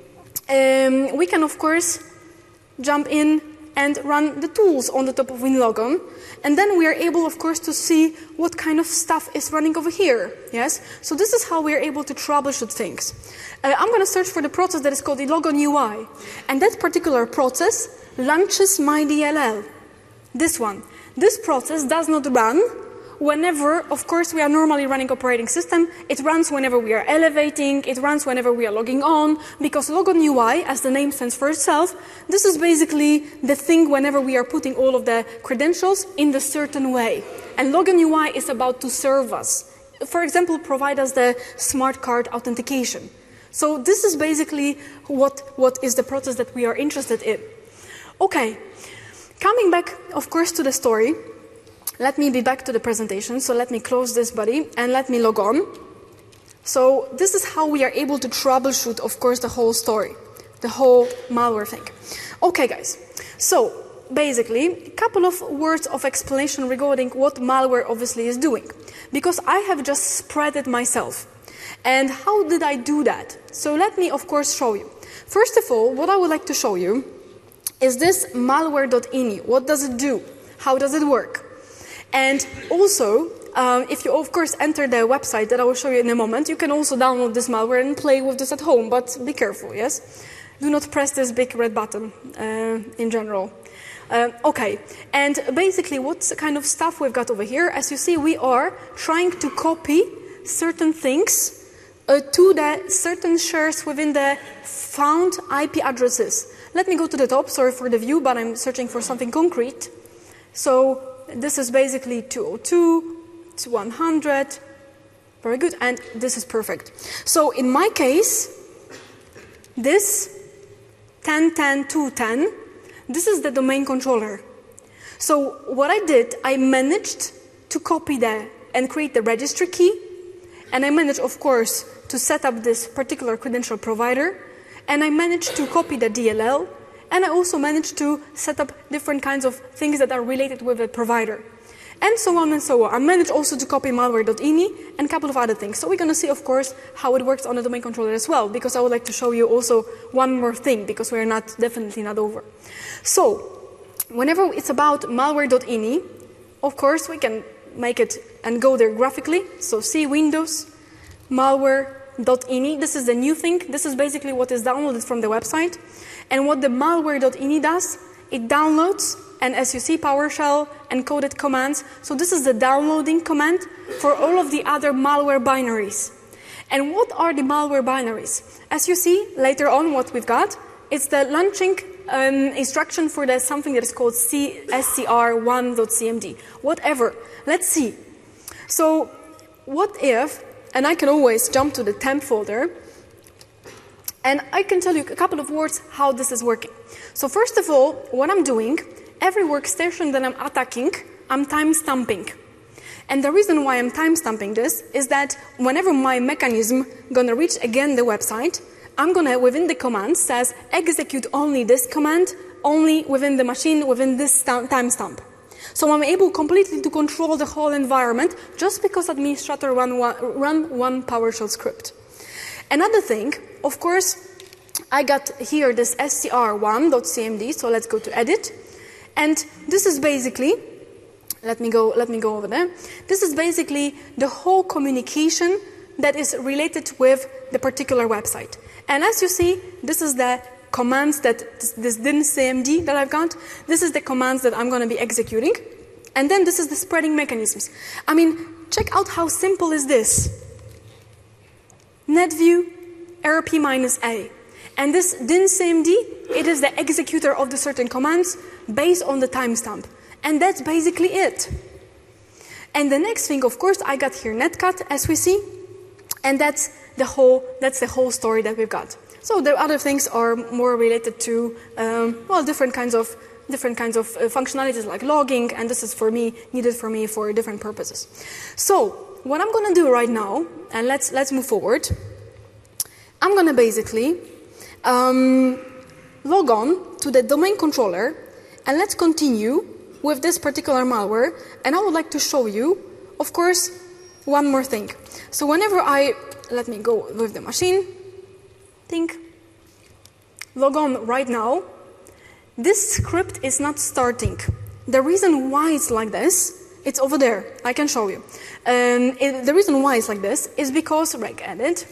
um, we can of course jump in and run the tools on the top of WinLogon. And then we are able, of course, to see what kind of stuff is running over here. Yes? So this is how we are able to troubleshoot things. Uh, I'm going to search for the process that is called the Logon U I. And that particular process launches my D L L. This one. This process does not run whenever, of course, we are normally running operating system. It runs whenever we are elevating. It runs whenever we are logging on. Because Logon U I, as the name stands for itself, this is basically the thing whenever we are putting all of the credentials in the certain way. And Logon U I is about to serve us. For example, provide us the smart card authentication. So this is basically what, what is the process that we are interested in. Okay. Coming back, of course, to the story. Let me be back to the presentation, so let me close this body and let me log on. So this is how we are able to troubleshoot, of course, the whole story, the whole malware thing. Okay, guys, so basically, a couple of words of explanation regarding what malware obviously is doing. Because I have just spread it myself. And how did I do that? So let me, of course, show you. First of all, what I would like to show you is this malware dot ini. What does it do? How does it work? And also, um, if you, of course, enter the website that I will show you in a moment, you can also download this malware and play with this at home, but be careful, yes? Do not press this big red button uh, in general. Uh, okay, and basically what kind of stuff we've got over here, as you see, we are trying to copy certain things uh, to the certain shares within the found I P addresses. Let me go to the top, sorry for the view, but I'm searching for something concrete. So this is basically two oh two, it's one hundred, very good, and this is perfect. So in my case, this ten ten two ten, this is the domain controller. So what I did, I managed to copy that and create the registry key, and I managed, of course, to set up this particular credential provider, and I managed to copy the D L L, and I also managed to set up different kinds of things that are related with the provider, and so on and so on. I managed also to copy malware dot ini and a couple of other things. So we're going to see, of course, how it works on the domain controller as well, because I would like to show you also one more thing, because we're not definitely not over. So whenever it's about malware dot ini, of course, we can make it and go there graphically. So see Windows, malware dot ini. This is the new thing. This is basically what is downloaded from the website. And what the malware dot ini does, it downloads, and as you see, PowerShell encoded commands. So this is the downloading command for all of the other malware binaries. And what are the malware binaries? As you see later on, what we've got, it's the launching um, instruction for the something that is called S C R one dot C M D. Whatever. Let's see. So what if, and I can always jump to the temp folder, and I can tell you a couple of words how this is working. So first of all, what I'm doing, every workstation that I'm attacking, I'm time-stamping. And the reason why I'm time-stamping this is that whenever my mechanism gonna reach again the website, I'm gonna, within the command, says execute only this command, only within the machine, within this timestamp. So I'm able completely to control the whole environment just because administrator run one, run one PowerShell script. Another thing, of course, I got here this S C R one dot C M D, so let's go to edit. And this is basically, let me go, let me go over there. This is basically the whole communication that is related with the particular website. And as you see, this is the commands that, this, this didn't C M D that I've got. This is the commands that I'm going to be executing. And then this is the spreading mechanisms. I mean, check out how simple is this. Netview R P minus A. And this din C M D, it is the executor of the certain commands based on the timestamp. And that's basically it. And the next thing, of course, I got here netcat, as we see. And that's the whole, that's the whole story that we've got. So the other things are more related to, um, well, different kinds of, different kinds of uh, functionalities like logging, and this is for me, needed for me for different purposes. So what I'm going to do right now, and let's, let's move forward, I'm going to basically um, log on to the domain controller, and let's continue with this particular malware, and I would like to show you, of course, one more thing. So whenever I, let me go with the machine, think, log on right now, this script is not starting. The reason why it's like this, it's over there, I can show you. Um, it, the reason why it's like this is because, reg edit,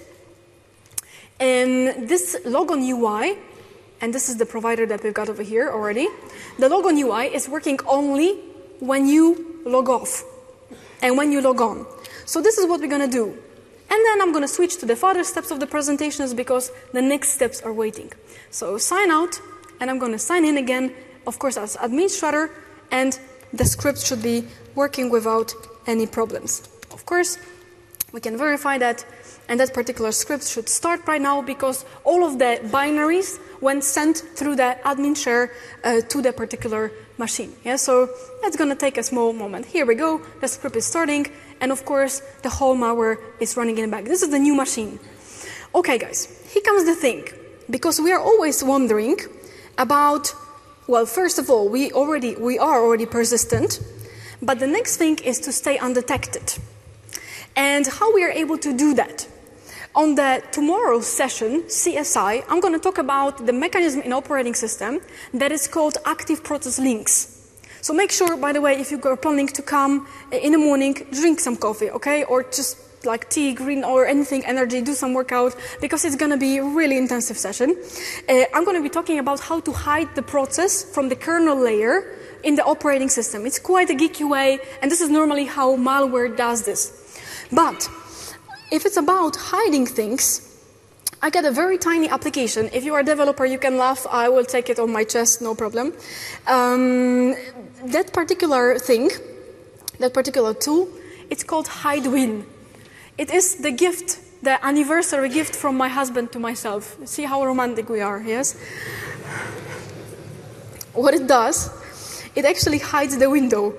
and this logon U I, and this is the provider that we've got over here already, the logon U I is working only when you log off and when you log on. So this is what we're going to do. And then I'm going to switch to the further steps of the presentations because the next steps are waiting. So sign out, and I'm going to sign in again, of course, as administrator, and the script should be working without any problems. Of course, we can verify that, and that particular script should start right now because all of the binaries went sent through the admin share uh, to the particular machine. Yeah, so that's going to take a small moment. Here we go, the script is starting, and of course, the whole malware is running in the back. This is the new machine. Okay, guys, here comes the thing. Because we are always wondering about, well, first of all, we, already, we are already persistent, but the next thing is to stay undetected. And how we are able to do that? On the tomorrow's session, C S I, I'm going to talk about the mechanism in operating system that is called active process links. So make sure, by the way, if you're planning to come in the morning, drink some coffee, okay? Or just like tea, green, or anything, energy, do some workout, because it's going to be a really intensive session. Uh, I'm going to be talking about how to hide the process from the kernel layer in the operating system. It's quite a geeky way, and this is normally how malware does this. But if it's about hiding things, I got a very tiny application. If you are a developer, you can laugh. I will take it on my chest, no problem. Um, that particular thing, that particular tool, it's called HideWin. It is the gift, the anniversary gift from my husband to myself. See how romantic we are, yes? What it does, it actually hides the window.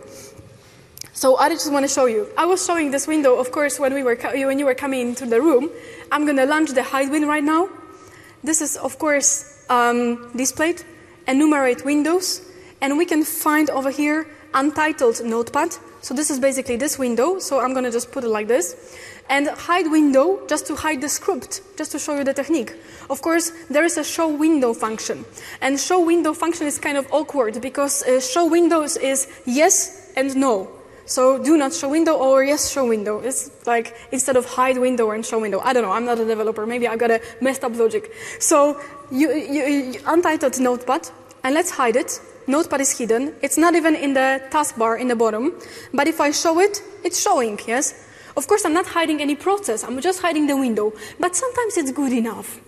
So I just want to show you. I was showing this window, of course, when we were when you were coming into the room. I'm going to launch the HideWin right now. This is, of course, um, displayed, enumerate windows, and we can find over here untitled notepad. So this is basically this window. So I'm going to just put it like this. And hide window, just to hide the script, just to show you the technique. Of course, there is a show window function. And show window function is kind of awkward because uh, show windows is yes and no. So do not show window or yes show window. It's like instead of hide window and show window. I don't know, I'm not a developer. Maybe I've got a messed up logic. So you, you, you untitled notepad, and let's hide it. Notepad is hidden. It's not even in the taskbar in the bottom. But if I show it, it's showing, yes? Of course, I'm not hiding any process. I'm just hiding the window. But sometimes it's good enough.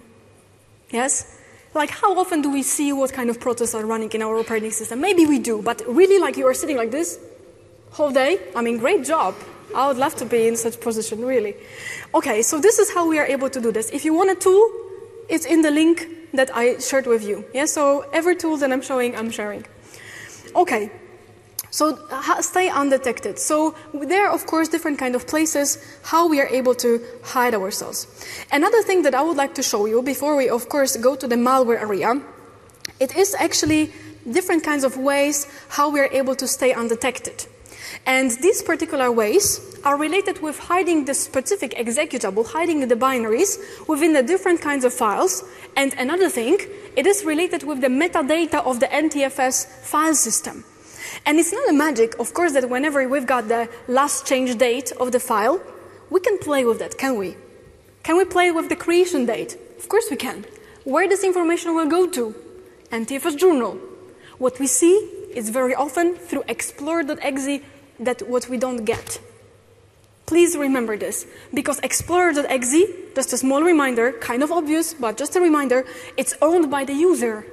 Yes? Like, how often do we see what kind of processes are running in our operating system? Maybe we do. But really, like, you are sitting like this whole day? I mean, great job. I would love to be in such position, really. Okay, so this is how we are able to do this. If you want a tool, it's in the link that I shared with you. Yeah, so every tool that I'm showing, I'm sharing. Okay. So stay undetected. So there are, of course, different kind of places how we are able to hide ourselves. Another thing that I would like to show you before we, of course, go to the malware area, it is actually different kinds of ways how we are able to stay undetected. And these particular ways are related with hiding the specific executable, hiding the binaries within the different kinds of files. And another thing, it is related with the metadata of the N T F S file system. And it's not a magic, of course, that whenever we've got the last change date of the file, we can play with that, can we? Can we play with the creation date? Of course we can. Where this information will go to? N T F S journal. What we see is very often through explorer dot E X E that what we don't get. Please remember this, because explorer dot E X E, just a small reminder, kind of obvious, but just a reminder, it's owned by the user.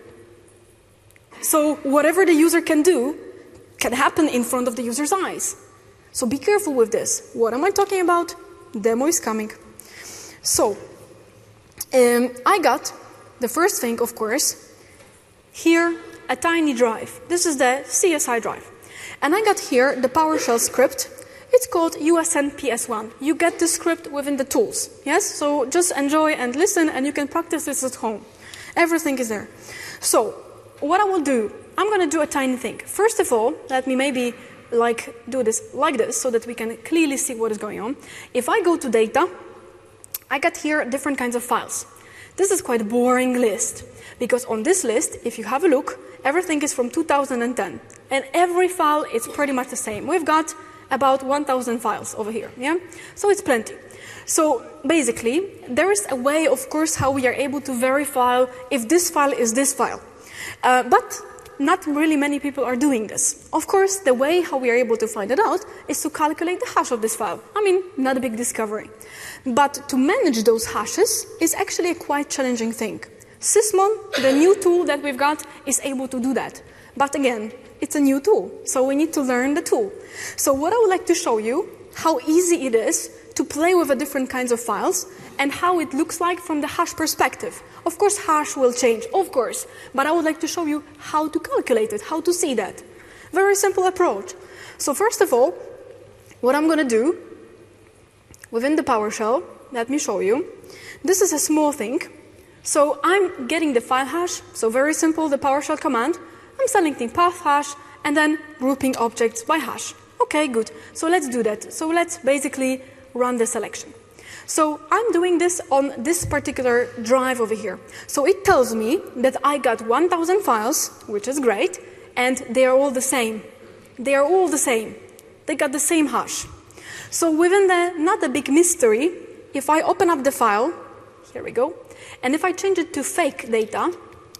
So whatever the user can do can happen in front of the user's eyes. So be careful with this. What am I talking about? Demo is coming. So um, I got the first thing, of course, here a tiny drive. This is the C S I drive. And I got here the PowerShell script. It's called U S N P S one. You get the script within the tools. Yes? So just enjoy and listen, and you can practice this at home. Everything is there. So what I will do, I'm going to do a tiny thing. First of all, let me maybe like do this like this so that we can clearly see what is going on. If I go to data, I got here different kinds of files. This is quite a boring list, because on this list, if you have a look, everything is from two thousand ten. And every file is pretty much the same. We've got about one thousand files over here, yeah? So it's plenty. So basically, there is a way, of course, how we are able to verify if this file is this file. Uh, but not really many people are doing this. Of course, the way how we are able to find it out is to calculate the hash of this file. I mean, not a big discovery. But to manage those hashes is actually a quite challenging thing. Sysmon, the new tool that we've got, is able to do that. But again, it's a new tool, so we need to learn the tool. So what I would like to show you, how easy it is to play with the different kinds of files and how it looks like from the hash perspective. Of course, hash will change, of course, but I would like to show you how to calculate it, how to see that. Very simple approach. So first of all, what I'm going to do within the PowerShell, let me show you. This is a small thing. So I'm getting the file hash, so very simple, the PowerShell command. I'm selecting path hash and then grouping objects by hash. Okay, good. So let's do that. So let's basically run the selection. So I'm doing this on this particular drive over here. So it tells me that I got one thousand files, which is great, and they are all the same. They are all the same. They got the same hash. So within the, not a big mystery, if I open up the file, here we go, and if I change it to fake data,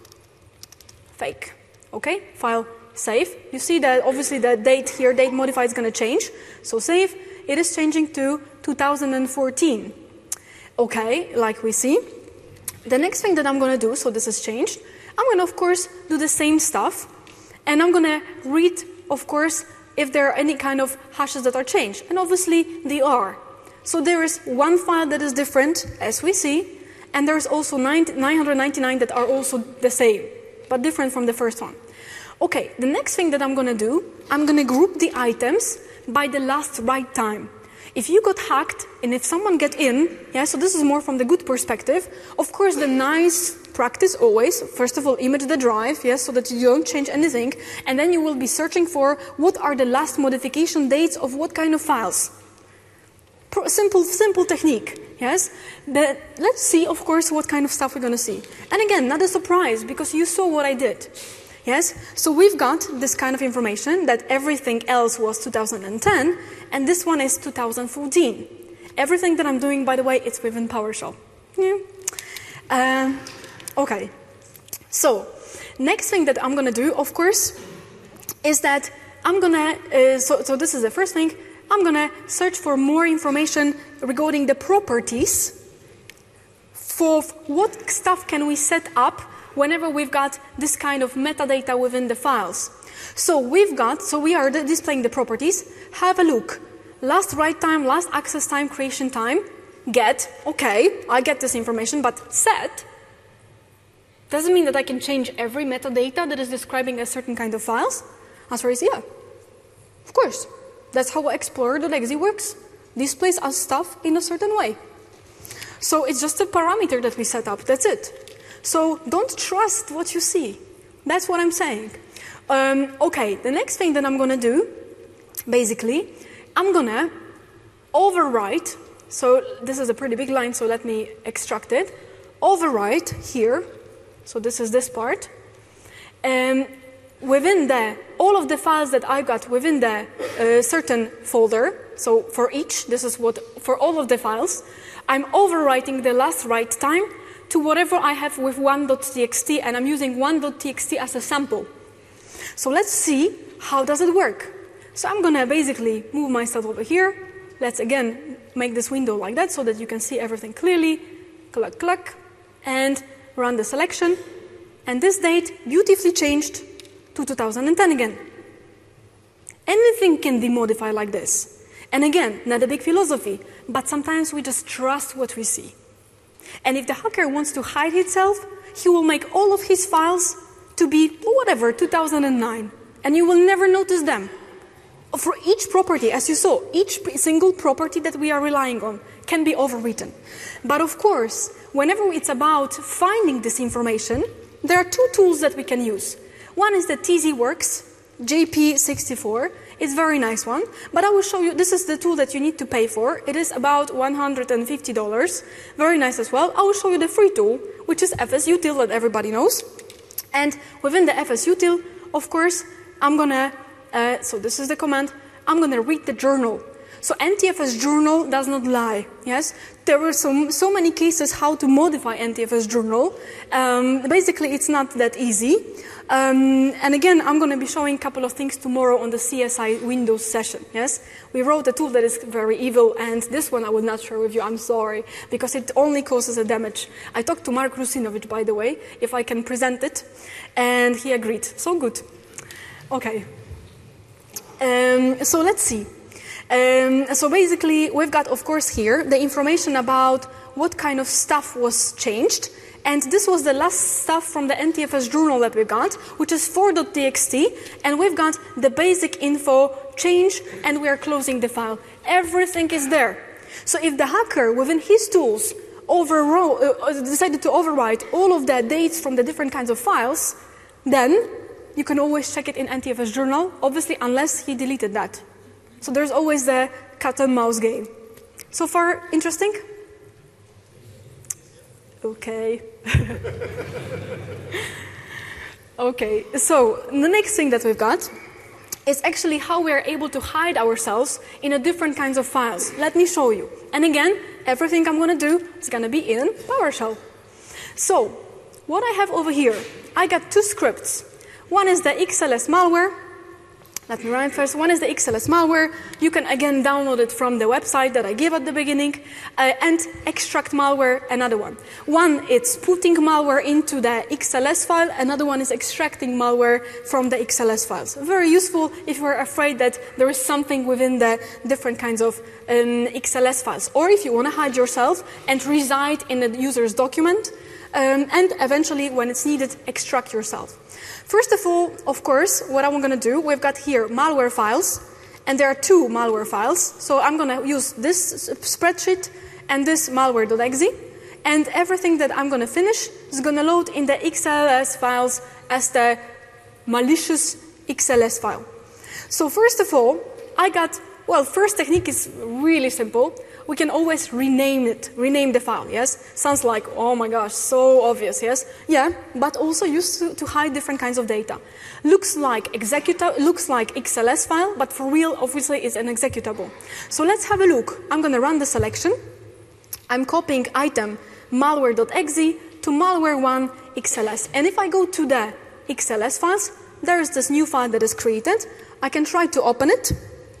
fake, okay, file, save, you see that obviously the date here, date modified is going to change. So save, it is changing to two thousand fourteen. Okay, like we see. The next thing that I'm going to do, so this has changed, I'm going to, of course, do the same stuff. And I'm going to read, of course, if there are any kind of hashes that are changed. And obviously, they are. So there is one file that is different, as we see. And there's also nine hundred ninety-nine that are also the same, but different from the first one. Okay, the next thing that I'm going to do, I'm going to group the items by the last write time. If you got hacked, and if someone get in, yeah, so this is more from the good perspective, of course the nice practice always, first of all, image the drive, yes, so that you don't change anything, and then you will be searching for what are the last modification dates of what kind of files. Pro simple, simple technique, yes. The, let's see, of course, what kind of stuff we're going to see. And again, not a surprise, because you saw what I did. Yes, so we've got this kind of information that everything else was two thousand ten, and this one is two thousand fourteen. Everything that I'm doing, by the way, it's within PowerShell. Yeah. Um, okay. So, next thing that I'm going to do, of course, is that I'm going to, uh, so, so this is the first thing, I'm going to search for more information regarding the properties for what stuff can we set up whenever we've got this kind of metadata within the files. So we've got, so we are displaying the properties. Have a look. Last write time, last access time, creation time. Get, okay, I get this information, but set doesn't mean that I can change every metadata that is describing a certain kind of files. Answer is yeah. Of course. That's how Explorer.exe works. Displays us stuff in a certain way. So it's just a parameter that we set up. That's it. So don't trust what you see. That's what I'm saying. Um, okay, the next thing that I'm going to do, basically, I'm going to overwrite. So this is a pretty big line, so let me extract it. Overwrite here. So this is this part. And within the, all of the files that I got within the uh, certain folder, so for each, this is what, for all of the files, I'm overwriting the last write time to whatever I have with one.txt, and I'm using one.txt as a sample. So let's see, how does it work? So I'm going to basically move myself over here. Let's again make this window like that so that you can see everything clearly. Cluck, cluck, and run the selection. And this date beautifully changed to two thousand ten again. Anything can be modified like this. And again, not a big philosophy, but sometimes we just trust what we see. And if the hacker wants to hide himself, he will make all of his files to be whatever, two thousand nine. And you will never notice them. For each property, as you saw, each single property that we are relying on can be overwritten. But of course, whenever it's about finding this information, there are two tools that we can use. One is the TZWorks J P sixty-four. It's a very nice one, but I will show you, this is the tool that you need to pay for. It is about one hundred fifty dollars. Very nice as well. I will show you the free tool, which is FSUtil that everybody knows. And within the FSUtil, of course, I'm gonna, uh, so this is the command, I'm gonna read the journal. So N T F S journal does not lie, yes? There were so, so many cases how to modify N T F S journal. Um, basically, it's not that easy. Um, and again, I'm going to be showing a couple of things tomorrow on the C S I Windows session, yes? We wrote a tool that is very evil, and this one I will not share with you, I'm sorry, because it only causes a damage. I talked to Mark Rusinovich, by the way, if I can present it, and he agreed. So good. Okay. Um, so let's see. Um, so basically, we've got, of course, here the information about what kind of stuff was changed. And this was the last stuff from the N T F S journal that we got, which is four.txt. And we've got the basic info change, and we are closing the file. Everything is there. So if the hacker, within his tools, overwrote, uh, decided to overwrite all of the dates from the different kinds of files, then you can always check it in N T F S journal, obviously, unless he deleted that. So there's always the cat and mouse game. So far, interesting? Okay. Okay, so the next thing that we've got is actually how we're able to hide ourselves in a different kinds of files. Let me show you. And again, everything I'm going to do is going to be in PowerShell. So, what I have over here, I got two scripts. One is the X L S malware. Let me run it first. One is the X L S malware. You can again download it from the website that I gave at the beginning. Uh, and extract malware, another one. One, it's putting malware into the X L S file. Another one is extracting malware from the X L S files. Very useful if you're afraid that there is something within the different kinds of um, X L S files. Or if you want to hide yourself and reside in the user's document. Um, and eventually, when it's needed, extract yourself. First of all, of course, what I'm going to do, we've got here malware files, and there are two malware files. So I'm going to use this spreadsheet and this malware.exe, and everything that I'm going to finish is going to load in the X L S files as the malicious X L S file. So first of all, I got, well, first technique is really simple. We can always rename it, rename the file, yes? Sounds like, oh my gosh, so obvious, yes? Yeah, but also used to, to hide different kinds of data. Looks like executable, looks like X L S file, but for real, obviously, it's an executable. So let's have a look. I'm going to run the selection. I'm copying item malware.exe to malware one X L S. And if I go to the X L S files, there is this new file that is created. I can try to open it.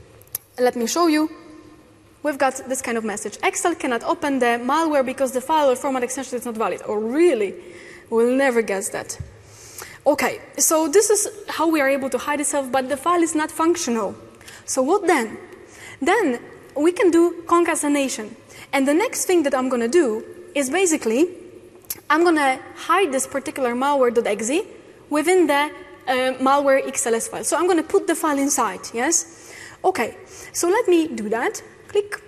Let me show you. We've got this kind of message. Excel cannot open the malware because the file or format extension is not valid. Oh, really? We'll never guess that. Okay, so this is how we are able to hide itself, but the file is not functional. So what then? Then we can do concatenation. And the next thing that I'm going to do is basically, I'm going to hide this particular malware.exe within the uh, malware X L S file. So I'm going to put the file inside, yes? Okay, so let me do that. Click,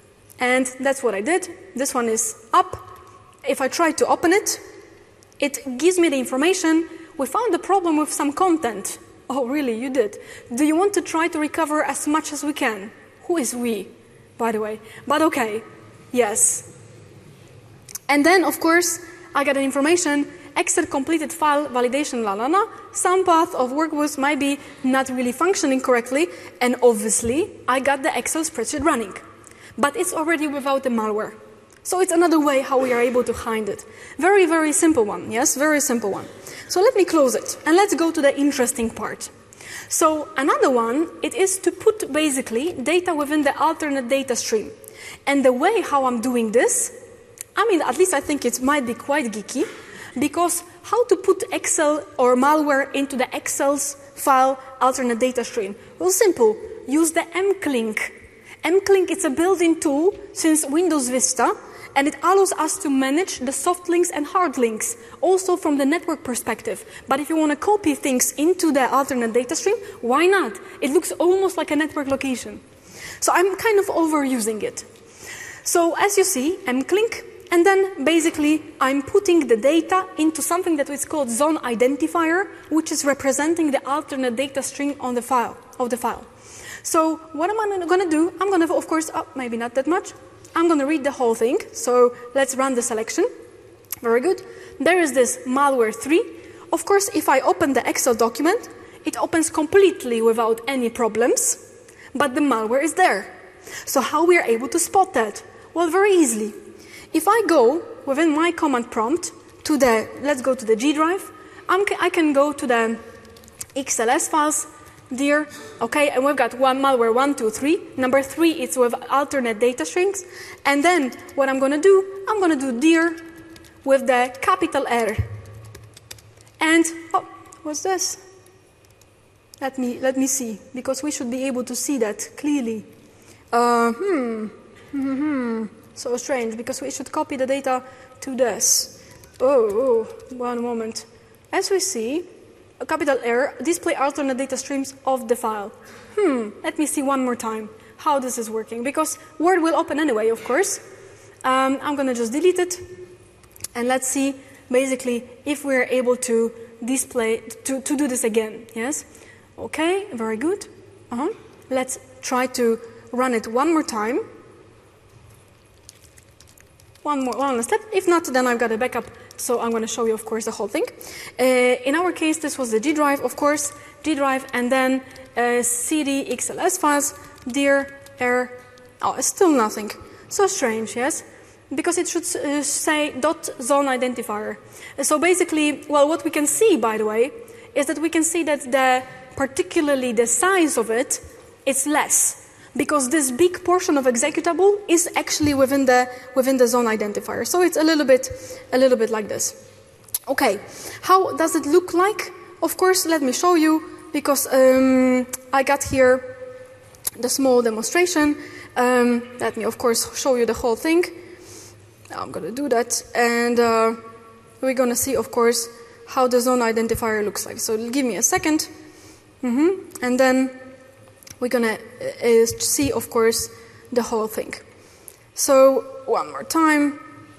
and that's what I did. This one is up. If I try to open it, it gives me the information. We found a problem with some content. Oh, really? You did? Do you want to try to recover as much as we can? Who is we, by the way? But okay, yes. And then, of course, I got an information. Excel completed file validation, la la la. Some path of work was might be not really functioning correctly, and obviously I got the Excel spreadsheet running. But it's already without the malware. So it's another way how we are able to hide it. Very, very simple one, yes, very simple one. So let me close it, and let's go to the interesting part. So another one, it is to put basically data within the alternate data stream. And the way how I'm doing this, I mean, at least I think it might be quite geeky, because how to put Excel or malware into the Excel's file alternate data stream? Well, simple. Use the mclink. Mclink is a built-in tool since Windows Vista, and it allows us to manage the soft links and hard links, also from the network perspective. But if you want to copy things into the alternate data stream, why not? It looks almost like a network location. So I'm kind of overusing it. So as you see, mclink. And then basically I'm putting the data into something that is called zone identifier, which is representing the alternate data string on the file of the file. So what am I going to do? I'm going to, of course, oh, maybe not that much. I'm going to read the whole thing. So let's run the selection. Very good. There is this malware three. Of course, if I open the Excel document, it opens completely without any problems, but the malware is there. So how we are able to spot that? Well, very easily. If I go within my command prompt to the, let's go to the G drive, I'm, I can go to the X L S files, dir, okay, and we've got one malware one, two, three. Number three is with alternate data strings. And then what I'm going to do, I'm going to do dir with the capital R. And, oh, what's this? Let me, let me see, because we should be able to see that clearly. Uh, hmm, hmm, hmm. So strange, because we should copy the data to this. Oh, oh, one moment. As we see, a capital R, display alternate data streams of the file. Hmm, let me see one more time how this is working, because Word will open anyway, of course. Um, I'm going to just delete it, and let's see, basically, if we're able to display, to, to do this again, yes? Okay, very good. Uh-huh. Let's try to run it one more time. one more one step. If not, then I've got a backup, so I'm going to show you, of course, the whole thing. Uh, in our case, this was the G drive, of course, G drive, and then uh, C D X L S files, dir, error. Oh, it's still nothing. So strange, yes? Because it should uh, say dot zone identifier. So basically, well, what we can see, by the way, is that we can see that the particularly the size of it is less, because this big portion of executable is actually within the within the zone identifier. So it's a little bit a little bit like this. Okay, how does it look like? Of course, let me show you, because um, I got here the small demonstration. Um, let me, of course, show you the whole thing. I'm going to do that, and uh, we're going to see, of course, how the zone identifier looks like. So give me a second, mm-hmm. and then we're going to uh, see, of course, the whole thing. So one more time.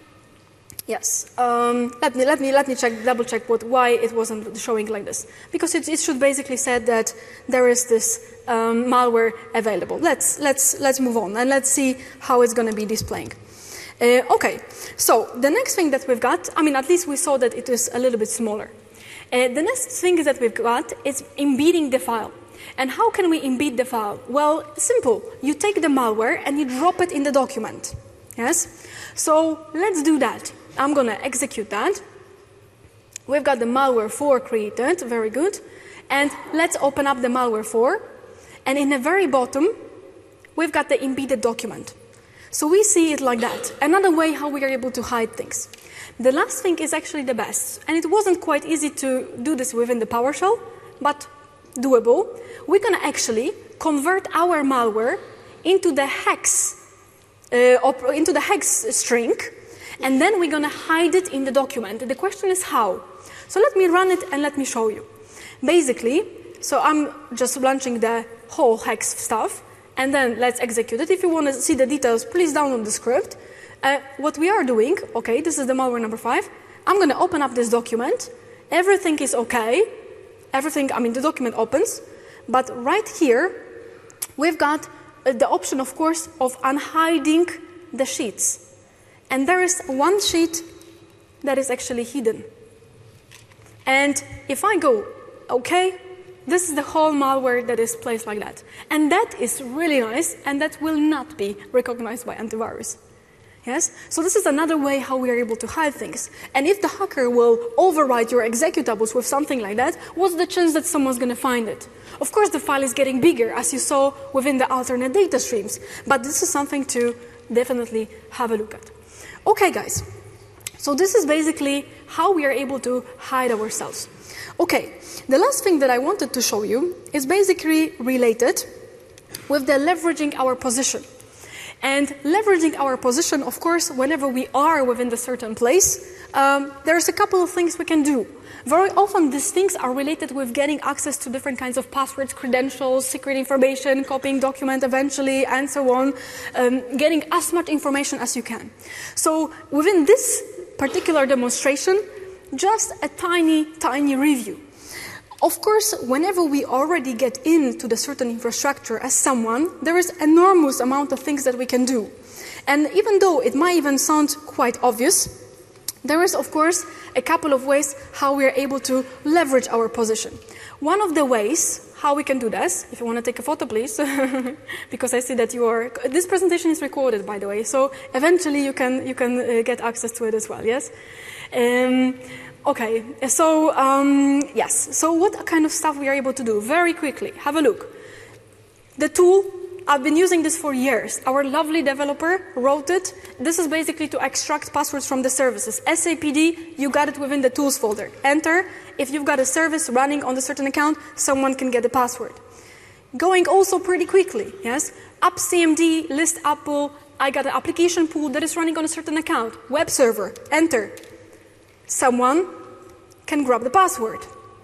Yes. Um, let me let me let me check, double check what why it wasn't showing like this, because it, it should basically said that there is this um, malware available. Let's let's let's move on and let's see how it's going to be displaying. Uh, okay. So the next thing that we've got, I mean, at least we saw that it is a little bit smaller. Uh, the next thing that we've got is embedding the file. And how can we embed the file? Well, simple. You take the malware and you drop it in the document. Yes? So let's do that. I'm going to execute that. We've got the malware four created. Very good. And let's open up the malware four. And in the very bottom, we've got the embedded document. So we see it like that. Another way how we are able to hide things. The last thing is actually the best. And it wasn't quite easy to do this within the PowerShell, but doable. We're going to actually convert our malware into the hex, uh, into the hex string, and then we're going to hide it in the document. The question is how. So let me run it and let me show you. Basically, so I'm just launching the whole hex stuff, and then let's execute it. If you want to see the details, please download the script. Uh, what we are doing, okay, this is the malware number five. I'm going to open up this document. Everything is okay. Everything, I mean, the document opens. But right here, we've got uh, the option, of course, of unhiding the sheets. And there is one sheet that is actually hidden. And if I go, okay, this is the whole malware that is placed like that. And that is really nice, and that will not be recognized by antivirus. Yes? So this is another way how we are able to hide things. And if the hacker will overwrite your executables with something like that, what's the chance that someone's going to find it? Of course, the file is getting bigger, as you saw within the alternate data streams. But this is something to definitely have a look at. Okay, guys. So this is basically how we are able to hide ourselves. Okay, the last thing that I wanted to show you is basically related with the leveraging our position. And leveraging our position, of course, whenever we are within a certain place, um, there's a couple of things we can do. Very often these things are related with getting access to different kinds of passwords, credentials, secret information, copying document eventually, and so on, um, getting as much information as you can. So within this particular demonstration, just a tiny, tiny review. Of course, whenever we already get into the certain infrastructure as someone, there is enormous amount of things that we can do. And even though it might even sound quite obvious, there is, of course, a couple of ways how we are able to leverage our position. One of the ways how we can do this, if you want to take a photo, please, because I see that you are, this presentation is recorded, by the way, so eventually you can, you can uh, get access to it as well, yes? Um, Okay, so um, yes, so what kind of stuff we are able to do? Very quickly, have a look. The tool, I've been using this for years. Our lovely developer wrote it. This is basically to extract passwords from the services. S A P D, you got it within the tools folder. Enter. If you've got a service running on a certain account, someone can get the password. Going also pretty quickly, yes? App C M D, list Apple, I got an application pool that is running on a certain account. Web server, enter. Someone can grab the password.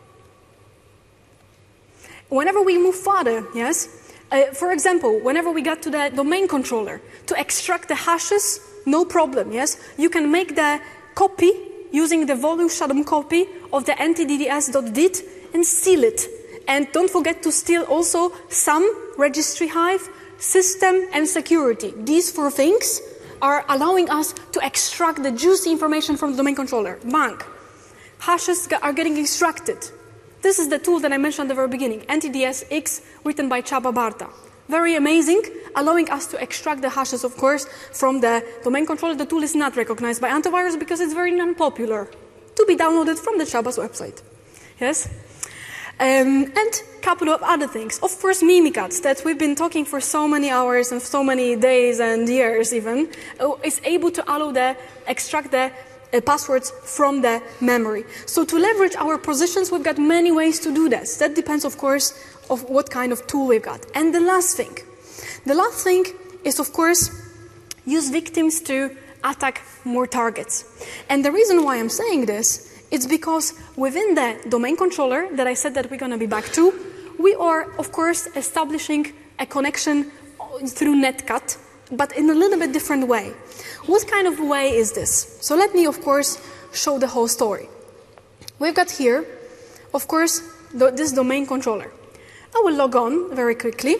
Whenever we move further, yes, uh, for example, whenever we got to the domain controller, to extract the hashes, no problem, yes, you can make the copy using the volume shadow copy of the ntdds.dit and steal it. And don't forget to steal also some registry hive, system, and security. These four things are allowing us to extract the juicy information from the domain controller. Bank. Hashes are getting extracted. This is the tool that I mentioned at the very beginning, N T D S X, written by Csaba Barta. Very amazing, allowing us to extract the hashes, of course, from the domain controller. The tool is not recognized by antivirus because it's very non-popular, to be downloaded from the Csaba's website. Yes? Um, and a couple of other things. Of course, Mimikatz, that we've been talking for so many hours and so many days and years even, uh, is able to allow the, extract the uh, passwords from the memory. So to leverage our positions, we've got many ways to do this. That depends, of course, of what kind of tool we've got. And the last thing. The last thing is, of course, use victims to attack more targets. And the reason why I'm saying this, it's because within the domain controller that I said that we're going to be back to, we are, of course, establishing a connection through Netcat, but in a little bit different way. What kind of way is this? So let me, of course, show the whole story. We've got here, of course, the, this domain controller. I will log on very quickly.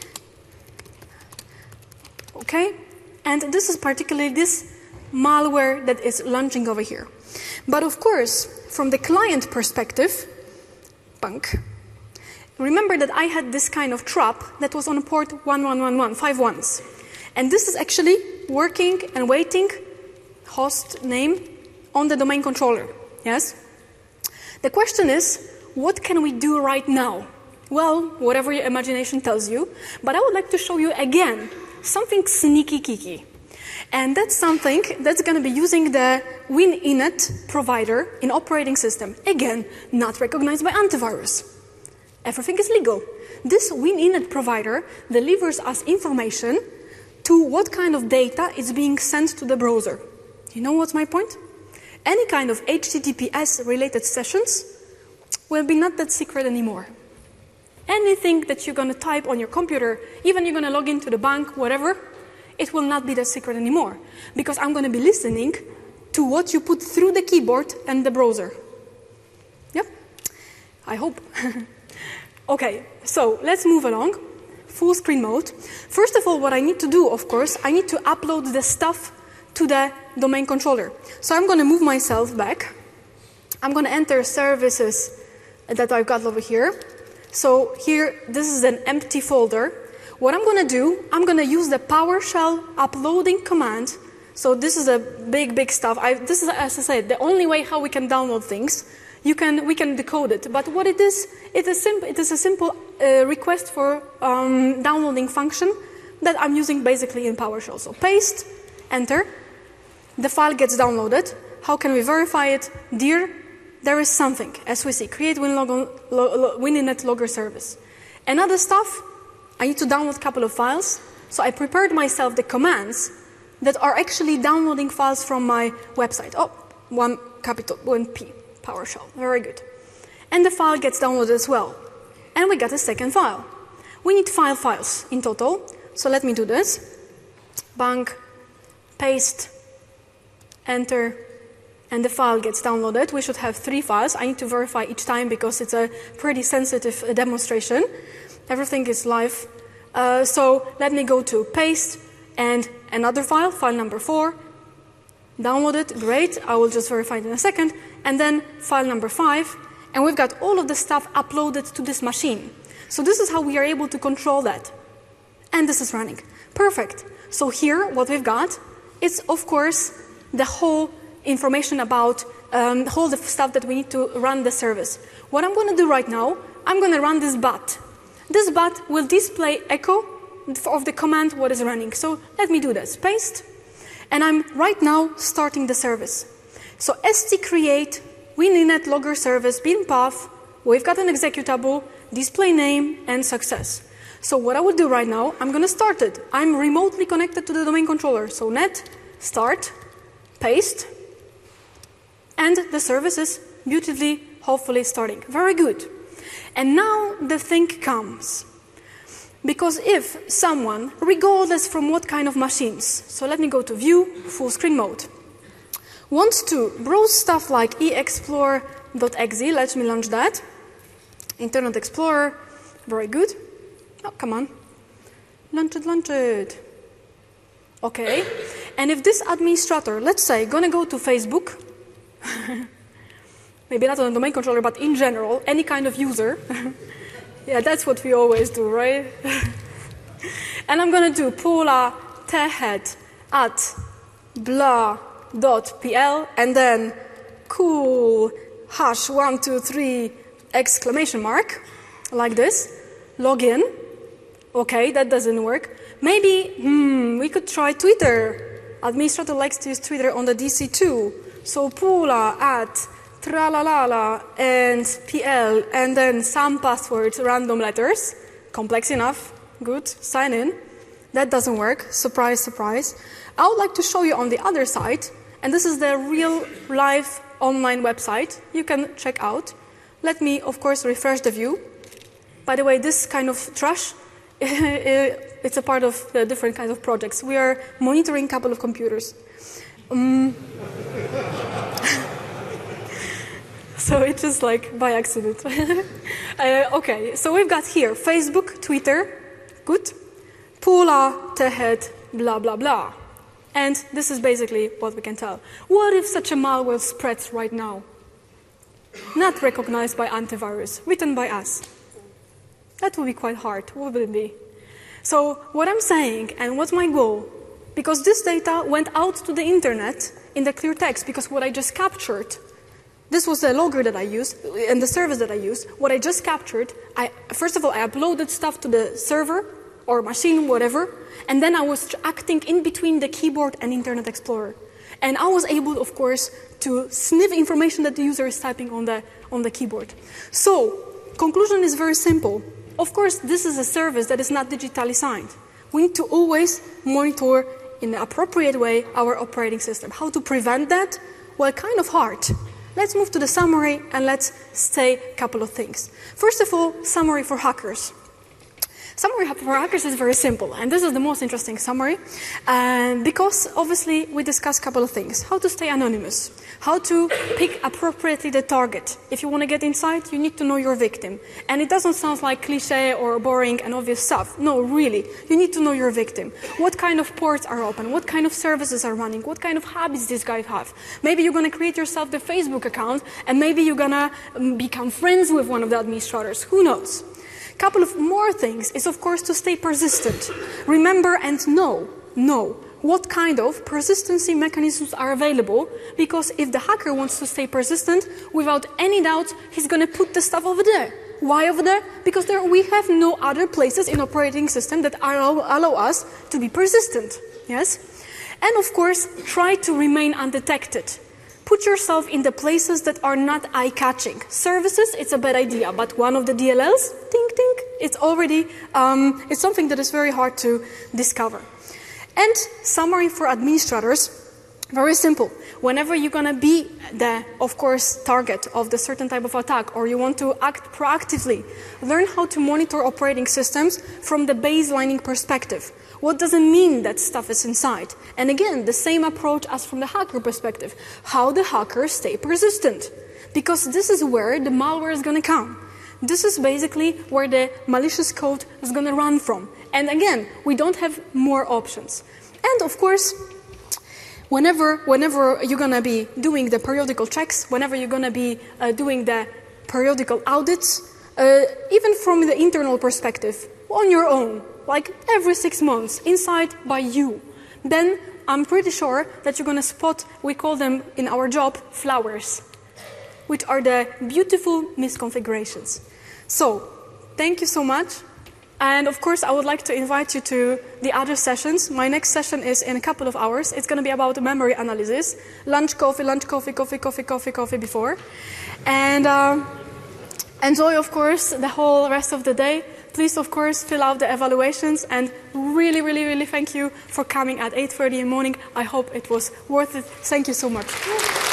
Okay? And this is particularly this malware that is launching over here. But of course, from the client perspective, punk, remember that I had this kind of trap that was on port one one one one, five ones. And this is actually working and waiting, host name, on the domain controller. Yes? The question is, what can we do right now? Well, whatever your imagination tells you. But I would like to show you again something sneaky kiki. And that's something that's going to be using the WinInet provider in operating system. Again, not recognized by antivirus. Everything is legal. This WinInet provider delivers us information to what kind of data is being sent to the browser. You know what's my point? Any kind of H T T P S related sessions will be not that secret anymore. Anything that you're going to type on your computer, even you're going to log into the bank, whatever, it will not be that secret anymore, because I'm going to be listening to what you put through the keyboard and the browser. Yep, I hope. Okay, so let's move along. Full screen mode. First of all, what I need to do, of course, I need to upload the stuff to the domain controller. So I'm going to move myself back. I'm going to enter services that I've got over here. So here, this is an empty folder. What I'm going to do, I'm going to use the PowerShell uploading command. So this is a big, big stuff. I, this is, as I said, the only way how we can download things. You can, we can decode it. But what it is, it is, simple, it is a simple uh, request for um, downloading function that I'm using basically in PowerShell. So paste, enter. The file gets downloaded. How can we verify it? Dear, there is something, as we see, create WinLog, lo, WinInet logger service. Another stuff, I need to download a couple of files. So I prepared myself the commands that are actually downloading files from my website. Oh, one capital, one P, PowerShell, very good. And the file gets downloaded as well. And we got a second file. We need five files in total. So let me do this. Bank, paste, enter, and the file gets downloaded. We should have three files. I need to verify each time because it's a pretty sensitive uh, demonstration. Everything is live. Uh, so let me go to paste and another file, file number four. Download it, great. I will just verify it in a second. And then file number five. And we've got all of the stuff uploaded to this machine. So this is how we are able to control that. And this is running. Perfect. So here, what we've got is, of course, the whole information about um, all the stuff that we need to run the service. What I'm going to do right now, I'm going to run this bat. This bat will display echo of the command what is running. So let me do this. Paste. And I'm right now starting the service. So stcreate WinInet logger service bin path. We've got an executable, display name, and success. So what I will do right now, I'm going to start it. I'm remotely connected to the domain controller. So net, start, paste, and the service is beautifully, hopefully starting. Very good. And now the thing comes. Because if someone, regardless from what kind of machines, so let me go to view, full screen mode, wants to browse stuff like explorer dot e x e, let me launch that. Internet Explorer, very good. Oh, come on. Launch it, launch it. Okay. And if this administrator, let's say, gonna go to Facebook, maybe not on a domain controller, but in general, any kind of user, yeah, that's what we always do, right? And I'm gonna do pula tehet at blah dot pl, and then cool hash one two three exclamation mark, like this. Log in. Okay, that doesn't work. Maybe hmm, we could try Twitter. Administrator likes to use Twitter on the D C too. So pula at tralalala and pl, and then some passwords, random letters. Complex enough. Good. Sign in. That doesn't work. Surprise, surprise. I would like to show you on the other side, and this is the real live online website you can check out. Let me, of course, refresh the view. By the way, this kind of trash, it's a part of the different kinds of projects. We are monitoring a couple of computers. Um, so it's just like by accident. uh, okay, so we've got here Facebook, Twitter, good. Pula, tehet, blah, blah, blah. And this is basically what we can tell. What if such a malware spreads right now? Not recognized by antivirus, written by us. That would be quite hard, wouldn't it be? So what I'm saying, and what's my goal, because this data went out to the internet in the clear text, because what I just captured, this was the logger that I used, and the service that I used, what I just captured, I, first of all, I uploaded stuff to the server, or machine, whatever, and then I was acting in between the keyboard and Internet Explorer. And I was able, of course, to sniff information that the user is typing on the, on the keyboard. So, conclusion is very simple. Of course, this is a service that is not digitally signed. We need to always monitor in the appropriate way our operating system. How to prevent that? Well, kind of hard. Let's move to the summary and let's say a couple of things. First of all, summary for hackers. Summary for hackers is very simple, and this is the most interesting summary, and because obviously we discussed a couple of things. How to stay anonymous, how to pick appropriately the target. If you want to get inside, you need to know your victim. And it doesn't sound like cliche or boring and obvious stuff. No, really, you need to know your victim. What kind of ports are open, what kind of services are running, what kind of habits this guy have. Maybe you're going to create yourself the Facebook account, and maybe you're going to become friends with one of the administrators. Who knows? Couple of more things is, of course, to stay persistent. Remember and know, know what kind of persistency mechanisms are available, because if the hacker wants to stay persistent, without any doubt, he's going to put the stuff over there. Why over there? Because there we have no other places in operating system that allow, allow us to be persistent. Yes? And of course, try to remain undetected. Put yourself in the places that are not eye-catching. Services, it's a bad idea, but one of the D L Ls, tink, tink, it's already, um, it's something that is very hard to discover. And summary for administrators, very simple. Whenever you're going to be the, of course, target of the certain type of attack, or you want to act proactively, learn how to monitor operating systems from the baselining perspective. What does it mean that stuff is inside? And again, the same approach as from the hacker perspective. How the hackers stay persistent. Because this is where the malware is going to come. This is basically where the malicious code is going to run from. And again, we don't have more options. And of course, whenever, whenever you're going to be doing the periodical checks, whenever you're going to be uh, doing the periodical audits, uh, even from the internal perspective, on your own, like every six months, inside by you, then I'm pretty sure that you're going to spot, we call them in our job, flowers, which are the beautiful misconfigurations. So, thank you so much. And of course, I would like to invite you to the other sessions. My next session is in a couple of hours. It's going to be about memory analysis. Lunch, coffee, lunch, coffee, coffee, coffee, coffee, coffee before. And um, enjoy, of course, the whole rest of the day. Please, of course, fill out the evaluations, and really, really, really thank you for coming at eight thirty in the morning. I hope it was worth it. Thank you so much.